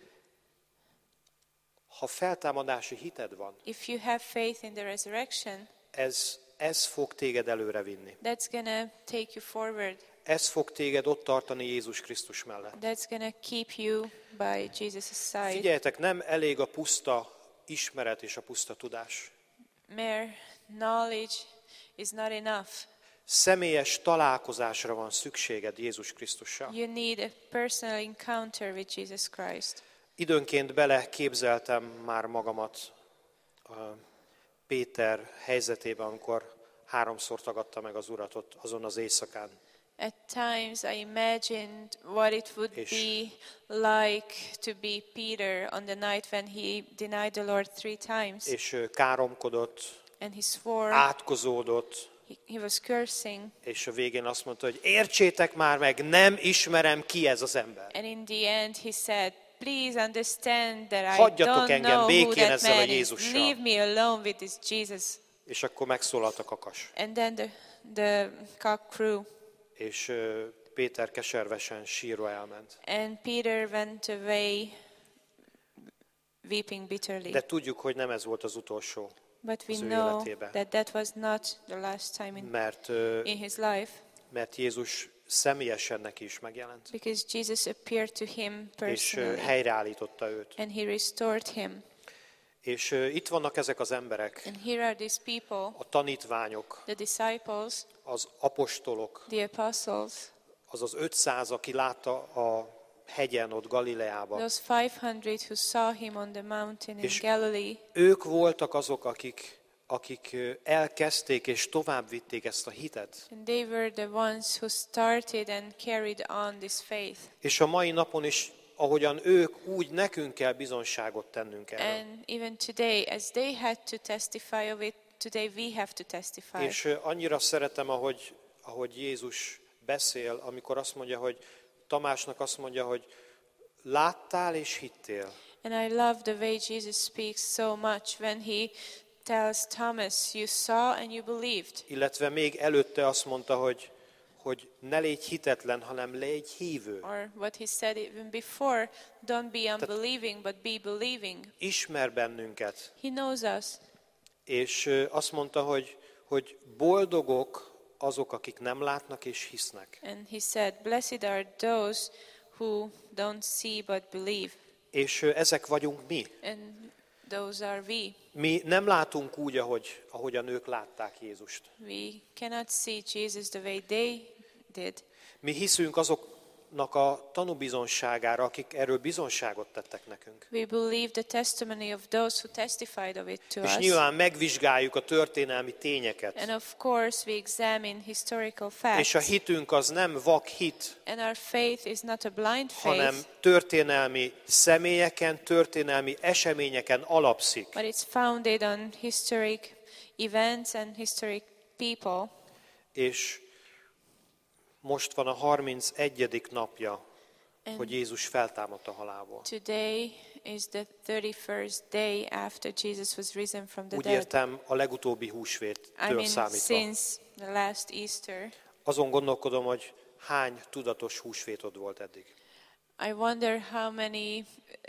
Ha feltámadási hited van, If you have faith in the resurrection, ez fog téged előrevinni. that's going to take you forward. Ez fog téged ott tartani Jézus Krisztus mellett. That's going to keep you by Jesus' side. Figyeljetek, nem elég a puszta ismeret és a puszta tudás. Mere knowledge is not enough. Személyes találkozásra van szükséged Jézus Krisztussal. You need a personal encounter with Jesus Christ. Időnként beleképzeltem már magamat a Péter helyzetében, amikor 3-szor tagadta meg az Urat ott azon az éjszakán. At times I imagined what it would És- be like to be Peter on the night when he denied the Lord 3 times. És káromkodott, And he swore, átkozódott, he was cursing. és a végén azt mondta, hogy értsétek már meg, nem ismerem ki ez az ember. And in the end he said, please understand that I Hagyjatok don't engem know who békén that ezzel a man is. Jézussal. Leave me alone with this Jesus. És akkor megszólalt a kakas. And then the cock crew. És Péter keservesen sírva elment. And Peter went away weeping bitterly. De tudjuk, hogy nem ez volt az utolsó But we az ő know életében. that was not the last time in his life, mert Jézus személyesen neki is megjelent. because Jesus appeared to him És personally helyreállította őt. and he restored him. És itt vannak ezek az emberek, And here are these people, a tanítványok, the disciples, az apostolok, the apostles, az az 500, aki látta a hegyen ott Galileában. those 500 who saw him on the mountain in És Galilee. ők voltak azok, akik elkezdték és tovább vitték ezt a hitet. And they were the ones who started and carried on this faith. És a mai napon is, ahogyan ők, úgy nekünk kell bizonságot tennünk erről. And even today, as they had to testify of it, today we have to testify. És annyira szeretem, ahogy Jézus beszél, amikor azt mondja, hogy Tamásnak azt mondja, hogy láttál és hittél. And I love the way Jesus speaks so much when he tells Thomas, you saw and you believed. Illetve még előtte azt mondta, hogy ne légy hitetlen, hanem légy hívő. Or what he said even before, don't be unbelieving, but be believing. Ismer bennünket. He knows us. És azt mondta, hogy boldogok azok, akik nem látnak és hisznek. And he said, blessed are those who don't see but believe. És ezek vagyunk mi. And those are we. Mi nem látunk úgy, ahogyan ők látták Jézust. We cannot see Jesus the way they did. Mi hiszünk azoknak a tanúbizonságára, akik erről bizonságot tettek nekünk. We believe the testimony of those who testified of it to És us. nyilván megvizsgáljuk a történelmi tényeket. And of course we examine historical És a facts. hitünk az nem vak hit, And our faith is not a blind hanem faith, történelmi személyeken, történelmi eseményeken alapszik. but it's founded on historic events and historic people. És most van a 31. napja, And hogy Jézus feltámadt a halálból. today is the 31st day after Jesus was risen from the Úgy dead. értem, a legutóbbi I húsvéttől mean, számítva. since the last Easter. Azon gondolkodom, hogy hány tudatos húsvétod volt eddig. I wonder how many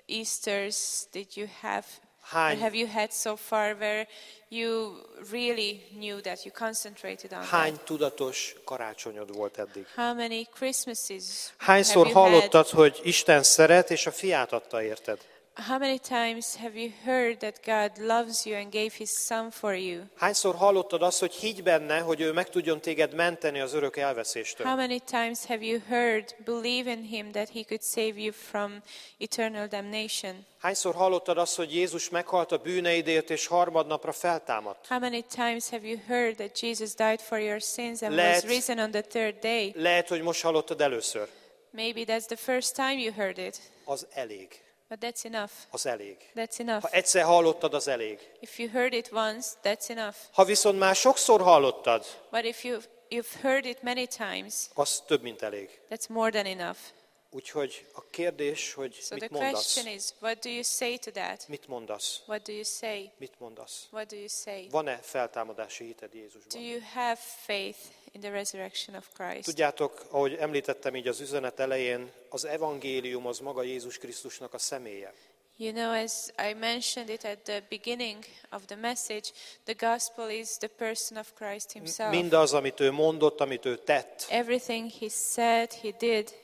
Easters did you have, or Hány, have you had so far where you really knew that, you concentrated on hány that? tudatos karácsonyod volt eddig? How many Christmases Hányszor have you had? hallottad, hogy Isten szeret, és a fiát adta érted? How many times have you heard that God loves you and gave His Son for you? Hányszor hallottad azt, hogy higgy benne, hogy ő meg tudjon téged menteni az örök elveszéstől? How many times have you heard, believe in Him that He could save you from eternal damnation? Hányszor hallottad azt, hogy Jézus meghalt a bűneidért, és harmadnapra feltámadt? How many times have you heard that Jesus died for your sins and was Lehet- risen on the third day? Lehet, hogy most hallottad először. Maybe that's the first time you heard it, Az elég. but that's enough. Az elég. That's enough. Ha egyszer hallottad, az elég. If you heard it once, that's enough. Ha viszont már sokszor hallottad, But if you've heard it many times, az több, mint elég. that's more than enough. Úgyhogy a kérdés, hogy So mit the mondasz? question is, what do you say to that? Mit mondasz? What do you say? Mit mondasz? What do you say? Van-e feltámadási hited Do Jézusban? you have faith in the resurrection of Christ? Tudjátok, ahogy említettem így az üzenet elején, az evangélium az maga Jézus Krisztusnak a személye. You know, as I mentioned it at the beginning of the message, the gospel is the person of Christ Himself. Mindaz, amit ő mondott, amit ő tett. Everything He said, He did.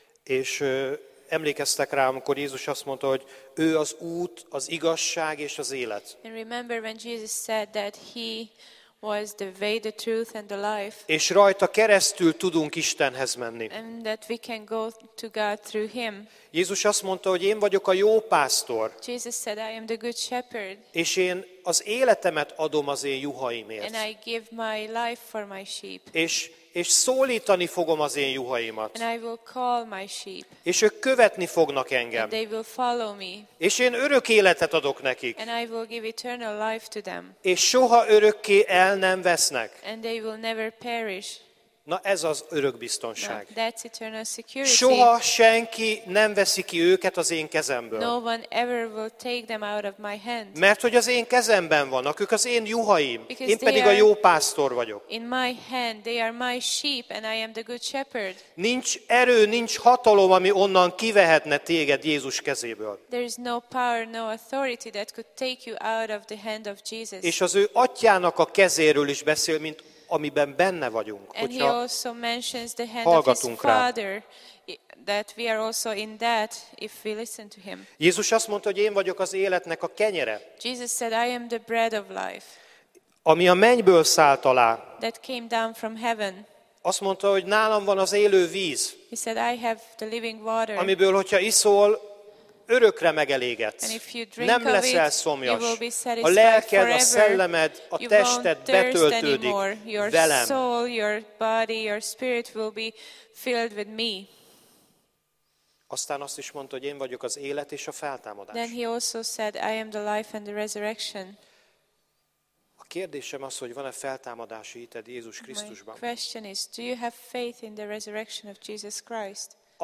És emlékeztek rá, amikor Jézus azt mondta, hogy ő az út, az igazság és az élet. And remember when Jesus said that He was the way, the truth and the life, És rajta keresztül tudunk Istenhez menni. and that we can go to God through Him. Jézus azt mondta, hogy én vagyok a jó pásztor, Jesus said, I am the good shepherd, és én az életemet adom az én juhaimért. and I give my life for my sheep. És szólítani fogom az én juhaimat. And I will call my sheep, És ők követni fognak engem. and they will follow me, És én örök életet adok nekik. and I will give eternal life to them, És soha örökké el nem vesznek. and they will never perish. Na ez az örökbiztonság. No, that's eternal security. Soha senki nem veszi ki őket az én kezemből. No one ever will take them out of my hand. Mert hogy az én kezemben vannak, ők az én juhaim, Because én pedig a they are jó pásztor vagyok. in my hand, they are my sheep, and I am the good shepherd. Nincs erő, nincs hatalom, ami onnan kivehetne téged Jézus kezéből. There is no power, no authority that could take you out of the hand of Jesus. És az ő atyának a kezéről is beszél, mint amiben benne vagyunk. And he Hogyha also mentions the hand of his hallgatunk rá. Father, that we are also in that if we listen to him. Jézus azt mondta, hogy én vagyok az életnek a kenyere, Jesus said, I am the bread of life ami a mennyből szállt alá. that came down from heaven. Azt mondta, hogy nálam van az élő víz, He said, I have the living water. amiből, hogyha iszol, örökre megelégetsz. And if you drink Nem of leszel it, szomjas. you will be A satisfied lelked, a forever. szellemed, a You tested won't thirst betöltődik anymore. Your velem. soul, your body, your spirit will be filled with me. Aztán azt is mondta, hogy én vagyok az élet és a feltámadás. Then he also said, I am the life and the resurrection. A kérdésem az, hogy van-e feltámadási hited Jézus My Krisztusban? question is, do you have faith in the resurrection of Jesus Christ?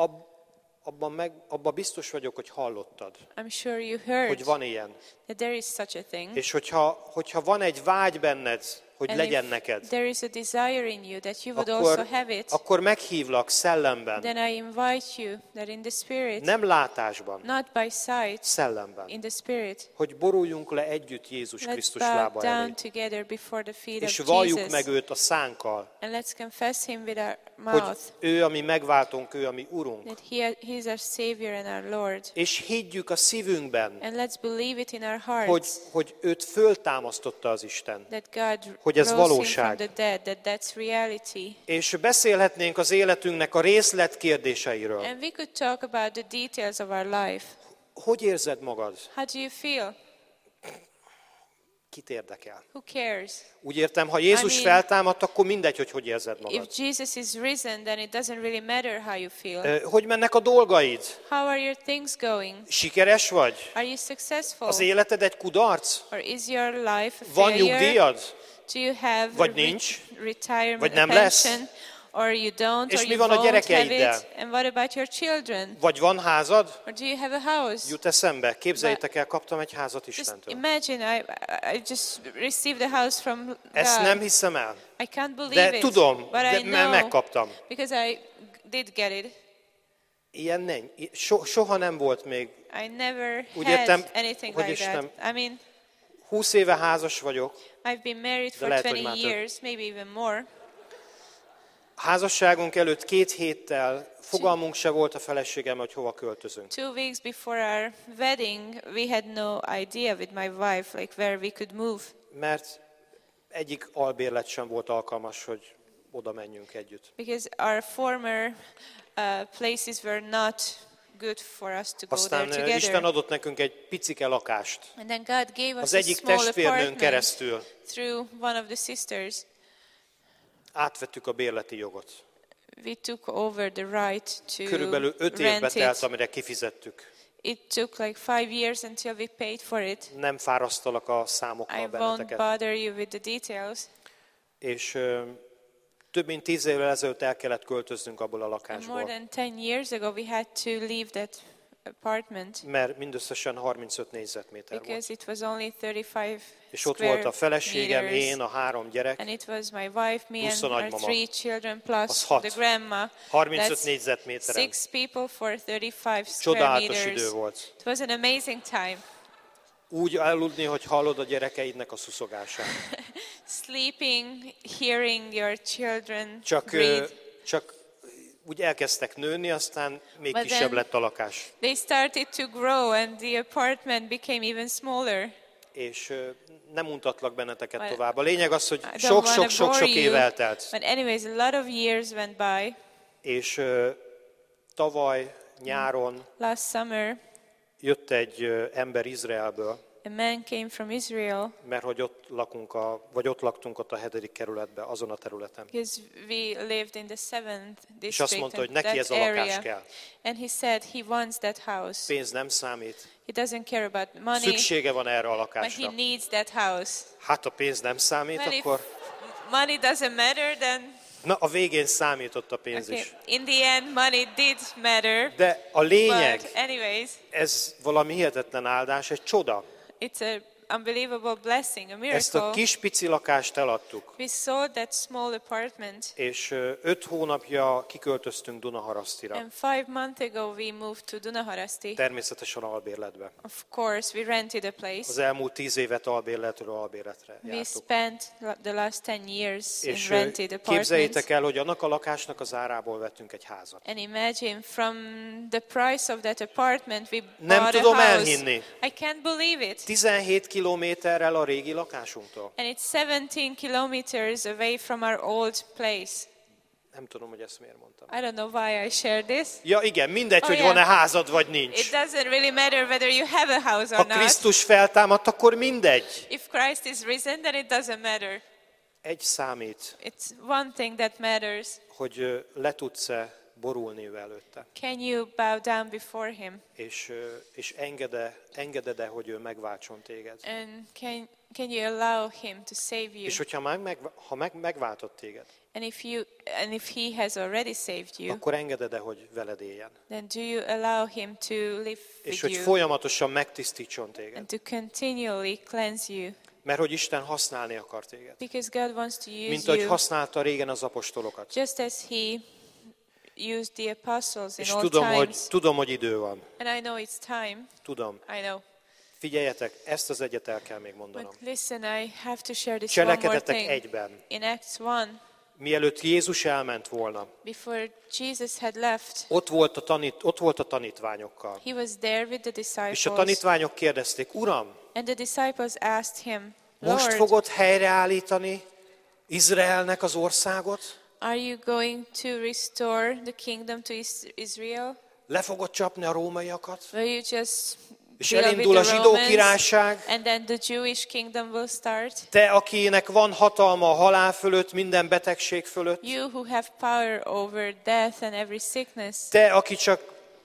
Abban biztos vagyok, hogy hallottad, I'm sure you heard hogy van ilyen. that there is such a thing. És hogyha van egy vágy benned, hogy And legyen if neked, there is a desire in you that you would also have it, akkor meghívlak szellemben, then I invite you that in the Spirit, nem látásban, not by sight, szellemben, in the Spirit, hogy boruljunk le együtt Jézus let's Krisztus bow lába elé, down together before the feet és of valljuk Jesus, meg őt a szánkkal, and let's confess Him with our hogy mouth, ő a mi megváltónk, ő a mi urunk. that He is our Savior and our Lord. És higgyük a szívünkben, And let's believe it in our hearts, hogy őt föltámasztotta az Isten. that God hogy ez rose Him valóság. from the dead, that that's reality. És beszélhetnénk az életünknek a részletkérdéseiről. And we could talk about the details of our life. Hogy érzed magad? How do you feel? Kit érdekel? Who cares? Úgy értem, ha Jézus I mean, feltámadt, akkor mindegy, hogy érzed magad. If Jesus is risen, then it doesn't really matter how you feel. Hogy mennek a dolgaid? How are your things going? Sikeres vagy? Are you successful? Az életed egy kudarc? Or is your life a Van failure? nyugdíjad? Do you have Vagy a nincs? retirement, Vagy a nem lesz? pension? Or you don't, És or mi you van a won't have gyerekeiddel? it? And what about your children? Vagy van házad? Or do you have a house? Jut eszembe, képzeljétek el, kaptam egy házat Just Istentől. imagine, I just received a house from God. Ezt nem hiszem el, I can't believe de it, tudom, but de I know, megkaptam. because I did get it. Ilyen nem, soha nem volt még. I never Úgy had értem, anything hogy like is that. nem. I mean, 20 éve házas vagyok. I've been married for lehet, hogy 20 már több. years, maybe even more. Házasságunk előtt 2 héttel fogalmunk se volt a feleségem, hogy hova költözünk. 2 weeks before our wedding, we had no idea with my wife, like where we could move. Mert egyik albérlet sem volt alkalmas, hogy oda menjünk együtt. Because our former places were not good for us to go Aztán there together. Isten adott nekünk egy picike lakást. And then God gave us Az a egyik small testvérnőn apartment keresztül through one of the sisters. átvettük a bérleti jogot. We took over the right to Körülbelül 5 évbe rent telt, it. amire kifizettük. It took like 5 years until we paid for it. Nem fárasztalak a I számokkal won't benneteket. bother you with the details. És több mint 10 évvel ezelőtt el kellett költöznünk abból a More lakásból. than 10 years ago, we had to leave that apartment Mert mindösszesen 35 négyzetméter volt. because it was only 35 És ott volt a square feleségem, meters. én, a 3 gyerek, And it was my wife, me, plusz and a our nagymama. 3 children, plus Az 6. the grandma. 35 That's négyzetméteren. 6 people for 35 square Csodálatos meters. idő volt. It was an amazing time. Úgy aludni, hogy hallod a gyerekeidnek a szuszogását. Sleeping, hearing your children Csak breathe. úgy elkezdtek nőni, aztán még But kisebb then- lett a lakás. They started to grow and the apartment became even smaller. És nem untatlak benneteket Well, tovább. A lényeg az, hogy I don't wanna sok-sok-sok bore év you. eltelt. But anyways, a lot of years went by. És tavaly nyáron Last summer, jött egy ember Izraelből, a man came from Israel mert hogy ott laktunk ott a 7. kerületben, azon a területen. because we lived in the 7th És azt district mondta, hogy in neki that ez a lakás area. kell. And he said he wants that house. Pénz nem számít, He doesn't care about money, szüksége van erre a but he lakásra. needs that house. Hát a pénz nem számít, Well, if akkor money doesn't matter, then Na, a végén számított a pénz Okay. is. In the end, money did matter. De a lényeg, But anyways, ez valami hihetetlen áldás, egy csoda. it's a unbelievable blessing, a Ezt a miracle. kis pici lakást eladtuk, We sold that small apartment, és 5 hónapja kiköltöztünk Dunaharasztira. and 5 months ago we moved to Dunaharasti. Természetesen albérletbe. Of course, we rented a place. Az elmúlt 10 évet albérletről albérletre We jártuk. spent the last 10 years in És rented apartments. képzeljétek el, hogy annak a lakásnak az árából vettünk egy házat. And imagine from the price of that apartment we Nem bought a tudom house. elhinni. I can't believe it. 17 kilométerrel a régi lakásunktól. And it's 17 kilometers away from our old place. Nem tudom, hogy ezt miért mondtam. I don't know why I share this. Ja igen, mindegy, Oh, hogy yeah. van-e házad vagy It nincs. doesn't really matter whether you have a house Ha or not. Krisztus feltámadt, akkor mindegy. If Christ is risen, then it doesn't matter. Egy számít, It's one thing that matters. hogy le tudsz-e borulni ő előtte. Can you bow down before him? És engeded-e, hogy ő megváltson téged. And can you allow him to save you? És hogyha megváltott téged, And if he has already saved you, akkor engeded-e, hogy veled éljen. then do you allow him to live És with hogy you folyamatosan megtisztítson téged. and to continually cleanse you? Mert hogy Isten használni akar téged. Because God wants to use Mint ahogy you használta régen az apostolokat. just as he used the apostles in És all times. tudom, hogy idő van. And I know it's time. Tudom. I know. Figyeljetek, ezt az egyet el kell még mondanom. But listen, I have to share this one more Cselekedetek thing. 1-ben. In Acts 1, Mielőtt Jézus elment volna, before Jesus had left, ott volt a tanítványokkal. he was there with the És a disciples. tanítványok kérdezték, Uram, And the disciples asked him, most Lord, fogod helyreállítani Izraelnek az országot? are you going to restore the kingdom to Israel? Le fogod csapni a rómaiakat? Will you just És deal with elindul a the zsidó Romans, királyság? and then the Jewish kingdom will start? Te, akinek van hatalma a halál fölött, minden betegség fölött? You who have power over death and every sickness. Te, aki csak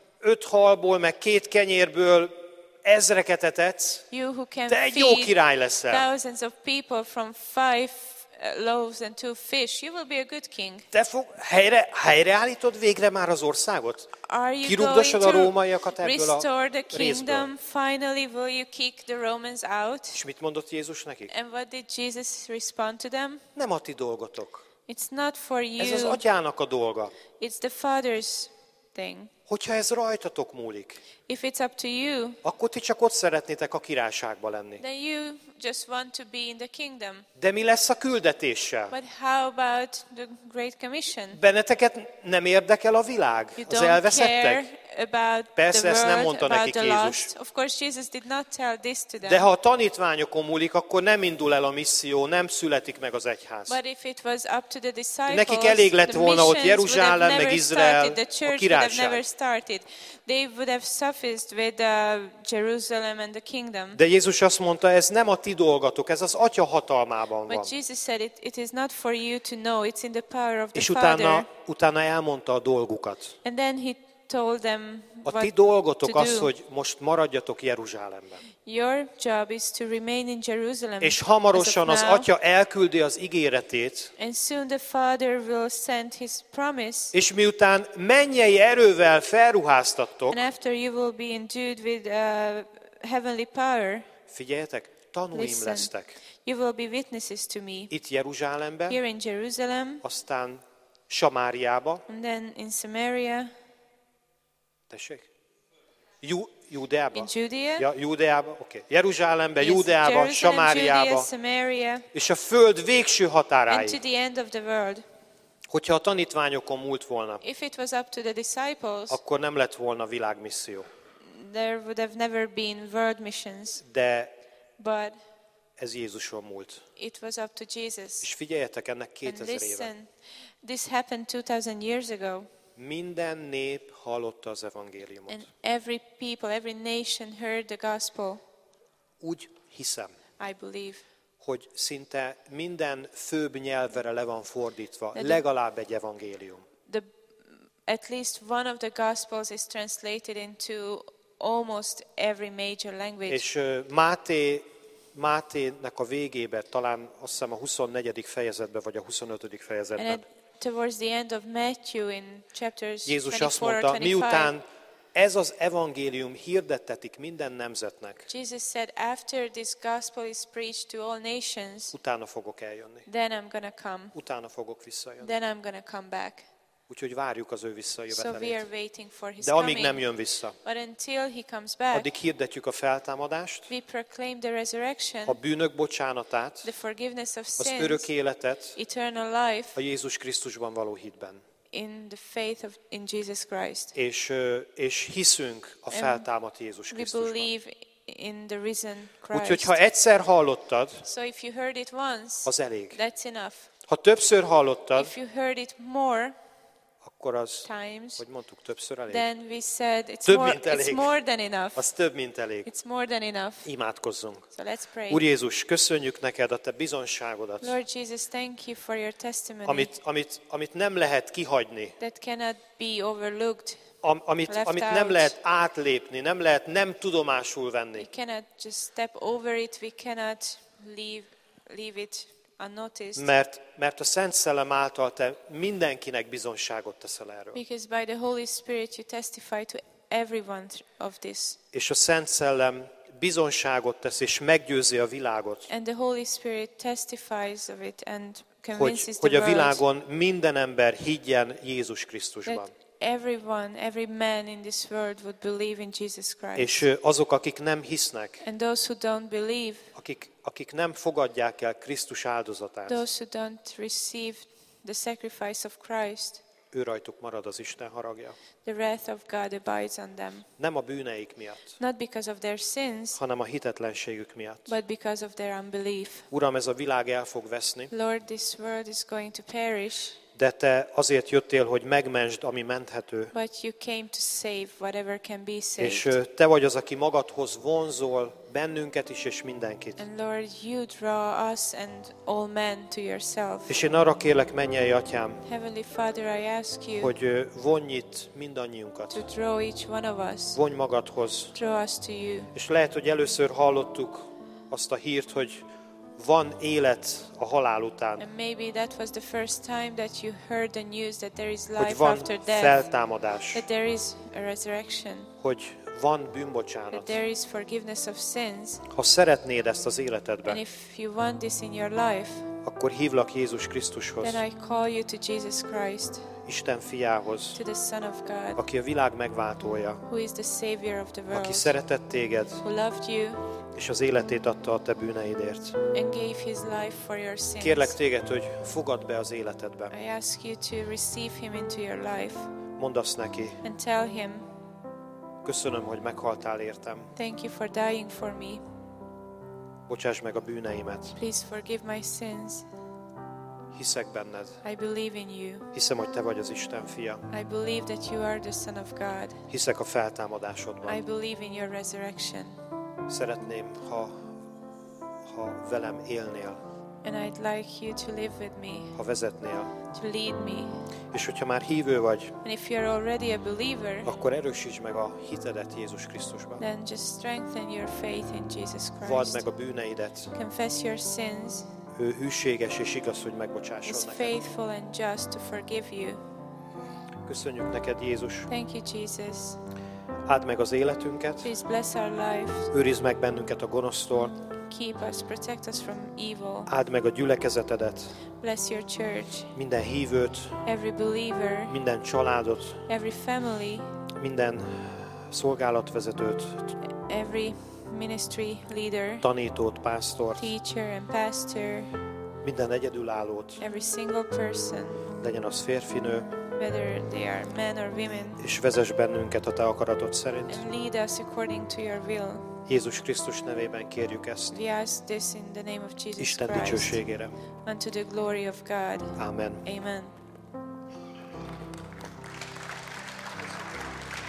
5 halból, meg 2 kenyérből ezreket etetsz? You who can Te egy jó feed király leszel. thousands of people from 5 loaves and 2 fish. You will be a good king. Te helyreállítod végre már az országot? Are you Kirúgdosod a going rómaiakat to ebből a restore the részből? kingdom? Finally, will you kick the Romans out? És mit mondott Jézus nekik? And what did Jesus respond to them? Nem a ti dolgotok. It's not for Ez az you. atyának a dolga. It's the Father's thing. Hogyha ez rajtatok múlik, If it's up to you, akkor ti csak ott szeretnétek a királyságba lenni. then you just want to be in the kingdom. De mi lesz a küldetéssel? But how about the Great Commission? Benneteket nem érdekel a világ? You Az don't elveszettek? care about Persze, the ezt nem world, mondta about nekik the Jézus. lost. Of course, Jesus did not tell this to them. De ha a tanítványokon múlik, akkor nem indul el a misszió, nem születik meg az egyház. But if it was up to the disciples, Nekik elég lett the volna ott missions would have Jeruzsálem, never meg Izrael, started, the a church would have never királyság. started. They would have sufficed with Jerusalem and the kingdom. De Jézus azt mondta, ez nem a ti dolgatok, ez az atya hatalmában van. But Jesus said it is not for you to know, it's in the power of the És Father. utána elmondta a dolgukat. And then he told them A ti what dolgotok to az, do. hogy most maradjatok Jeruzsálemben. Your job is to remain in Jerusalem. És as hamarosan of az now. atya elküldi az ígéretét, And soon the Father will send his promise. és miután mennyei erővel felruháztattok, And after you will be endued with heavenly power, figyeljetek, tanúim listen, lesztek. you will be witnesses to me Itt Jeruzsálemben, here in Jerusalem, aztán Samáriába, and then in Samaria, tessék? Júdeába? in Judea, Ja, Júdeába, oké. Jeruzsálembe, yes, Júdeába, Jerusalem, Samáriába, Judea, Samaria, és a föld végső and to határáig. the end of the world. Hogyha a tanítványokon múlt volna, If it was up to the disciples, akkor nem lett volna világmisszió. there would have never been world missions. De But ez Jézuson múlt. it was up to Jesus. És figyeljetek, ennek And 2000 éve. listen, this happened 2000 years ago. Minden nép hallotta az evangéliumot. And every people, every nation heard the gospel, Úgy hiszem, I believe. hogy szinte minden főbb nyelvre le van fordítva De- legalább egy evangélium. At least one of the gospels is translated into almost every major language. És Mátének a végében, talán azt hiszem a 24. fejezetben, vagy a 25. fejezetben, And towards the end of Matthew in chapters Jézus 24 azt or mondta, 25. miután ez az evangélium hirdettetik minden nemzetnek, Jesus said, after this gospel is preached to all nations, utána fogok eljönni. then I'm going to come. Utána fogok visszajönni. Then I'm going to come back. Úgyhogy várjuk az ő So we are visszajövetelét. waiting for his De amíg coming. nem jön vissza, But until he comes back, addig hirdetjük a feltámadást, we proclaim the resurrection, a bűnök bocsánatát, the forgiveness of az sins, örök életet eternal life a Jézus Krisztusban való hitben. in the faith in Jesus Christ. És hiszünk a feltámadt Jézus We Krisztusban. believe in the risen Úgyhogy Christ. ha egyszer hallottad, So if you heard it once, az elég. that's enough. Ha többször hallottad, If you heard it more akkor az, times, hogy mondtuk, többször elég. then we said Több, mint it's elég. more than enough. Az több, mint elég. It's more than enough. Imádkozzunk. So let's pray. Úr Jézus, köszönjük neked a te bizonságodat, Lord Jesus, thank you for your testimony amit nem lehet kihagyni, that cannot be overlooked. amit Left nem out. lehet átlépni, nem lehet nem tudomásul venni. We cannot just step over it. We cannot leave it unnoticed. Mert a Szent Szellem által te mindenkinek bizonságot teszel erről. Because by the Holy Spirit you testify to everyone of this. És a Szent Szellem bizonságot tesz és meggyőzi a világot, And the Holy Spirit testifies of it and convinces hogy the a world világon minden ember higgyen Jézus Krisztusban. that every man in this world would believe in Jesus Christ. És azok, akik nem hisznek, And those who don't believe, akik nem fogadják el Krisztus áldozatát, those who don't receive the sacrifice of Christ, ő rajtuk marad az Isten haragja. the wrath of God abides on them. Nem a bűneik miatt, Not because of their sins, hanem a hitetlenségük miatt. but because of their unbelief. Uram, ez a világ el fog veszni, Lord, this world is going to perish, de te azért jöttél, hogy megmentsd, ami menthető. but you came to save whatever can be És saved. te vagy az, aki magadhoz vonzol bennünket is, és mindenkit. And Lord, you draw us and all men to yourself. És én arra kérlek, mennyei Atyám, Heavenly Father, I ask you hogy vonj itt to mindannyiunkat. draw each one of us, Vonj magadhoz. draw us to you. És lehet, hogy először hallottuk azt a hírt, hogy van élet a halál után, And maybe that was the first time that you heard the news that there is hogy life van after death, feltámadás, that there is a resurrection, hogy van that bűnbocsánat. there is forgiveness of sins. Ha szeretnéd ezt az And életedbe, if you want this in your life, akkor hívlak Jézus Krisztushoz, then I call you to Jesus Christ, Isten fiához, to the Son of God, aki a világ megváltója, who is the Savior of the aki world, szeretett téged, who loved you és az életét adta a te bűneidért. and gave his life for your sins. Kérlek téged, hogy fogadd be az életedbe. I ask you to receive him into your life Mondd azt neki, and tell him, köszönöm, hogy meghaltál értem. thank you for dying for me. Bocsáss meg a bűneimet. Please forgive my sins. Hiszek benned. I believe in you. Hiszem, hogy te vagy az Isten fia. I believe that you are the Son of God. Hiszek a I feltámadásodban. believe in your resurrection. Szeretném, ha velem élnél, And I'd like you to live with me, ha vezetnél. to lead me. És hogyha már hívő vagy, And if you're already a believer, akkor erősítsd meg a hitedet Jézus Krisztusban. then just strengthen your faith in Jesus Vald Christ. meg a bűneidet. Confess your sins. Ő hűséges és igaz, hogy megbocsásson He's neked. faithful and just to forgive you. Köszönjük neked, Jézus. Thank you, Jesus. Áld meg az életünket. Please bless our life. Őrizd meg bennünket a gonosztól. Keep us, protect us from evil. Áld meg a gyülekezetedet. Bless your church, Minden hívőt, every believer, minden családot, every family, minden szolgálatvezetőt, every ministry leader, tanítót, pásztort, teacher and pastor, minden egyedülállót, every single person, legyen az férfi, nő, whether they are men or women, és vezess bennünket a te akaratod szerint. and lead us according to your will. Jézus Krisztus nevében kérjük ezt. We ask this in the name of Jesus Isten Christ, dicsőségére. unto the glory of God. Amen. Amen.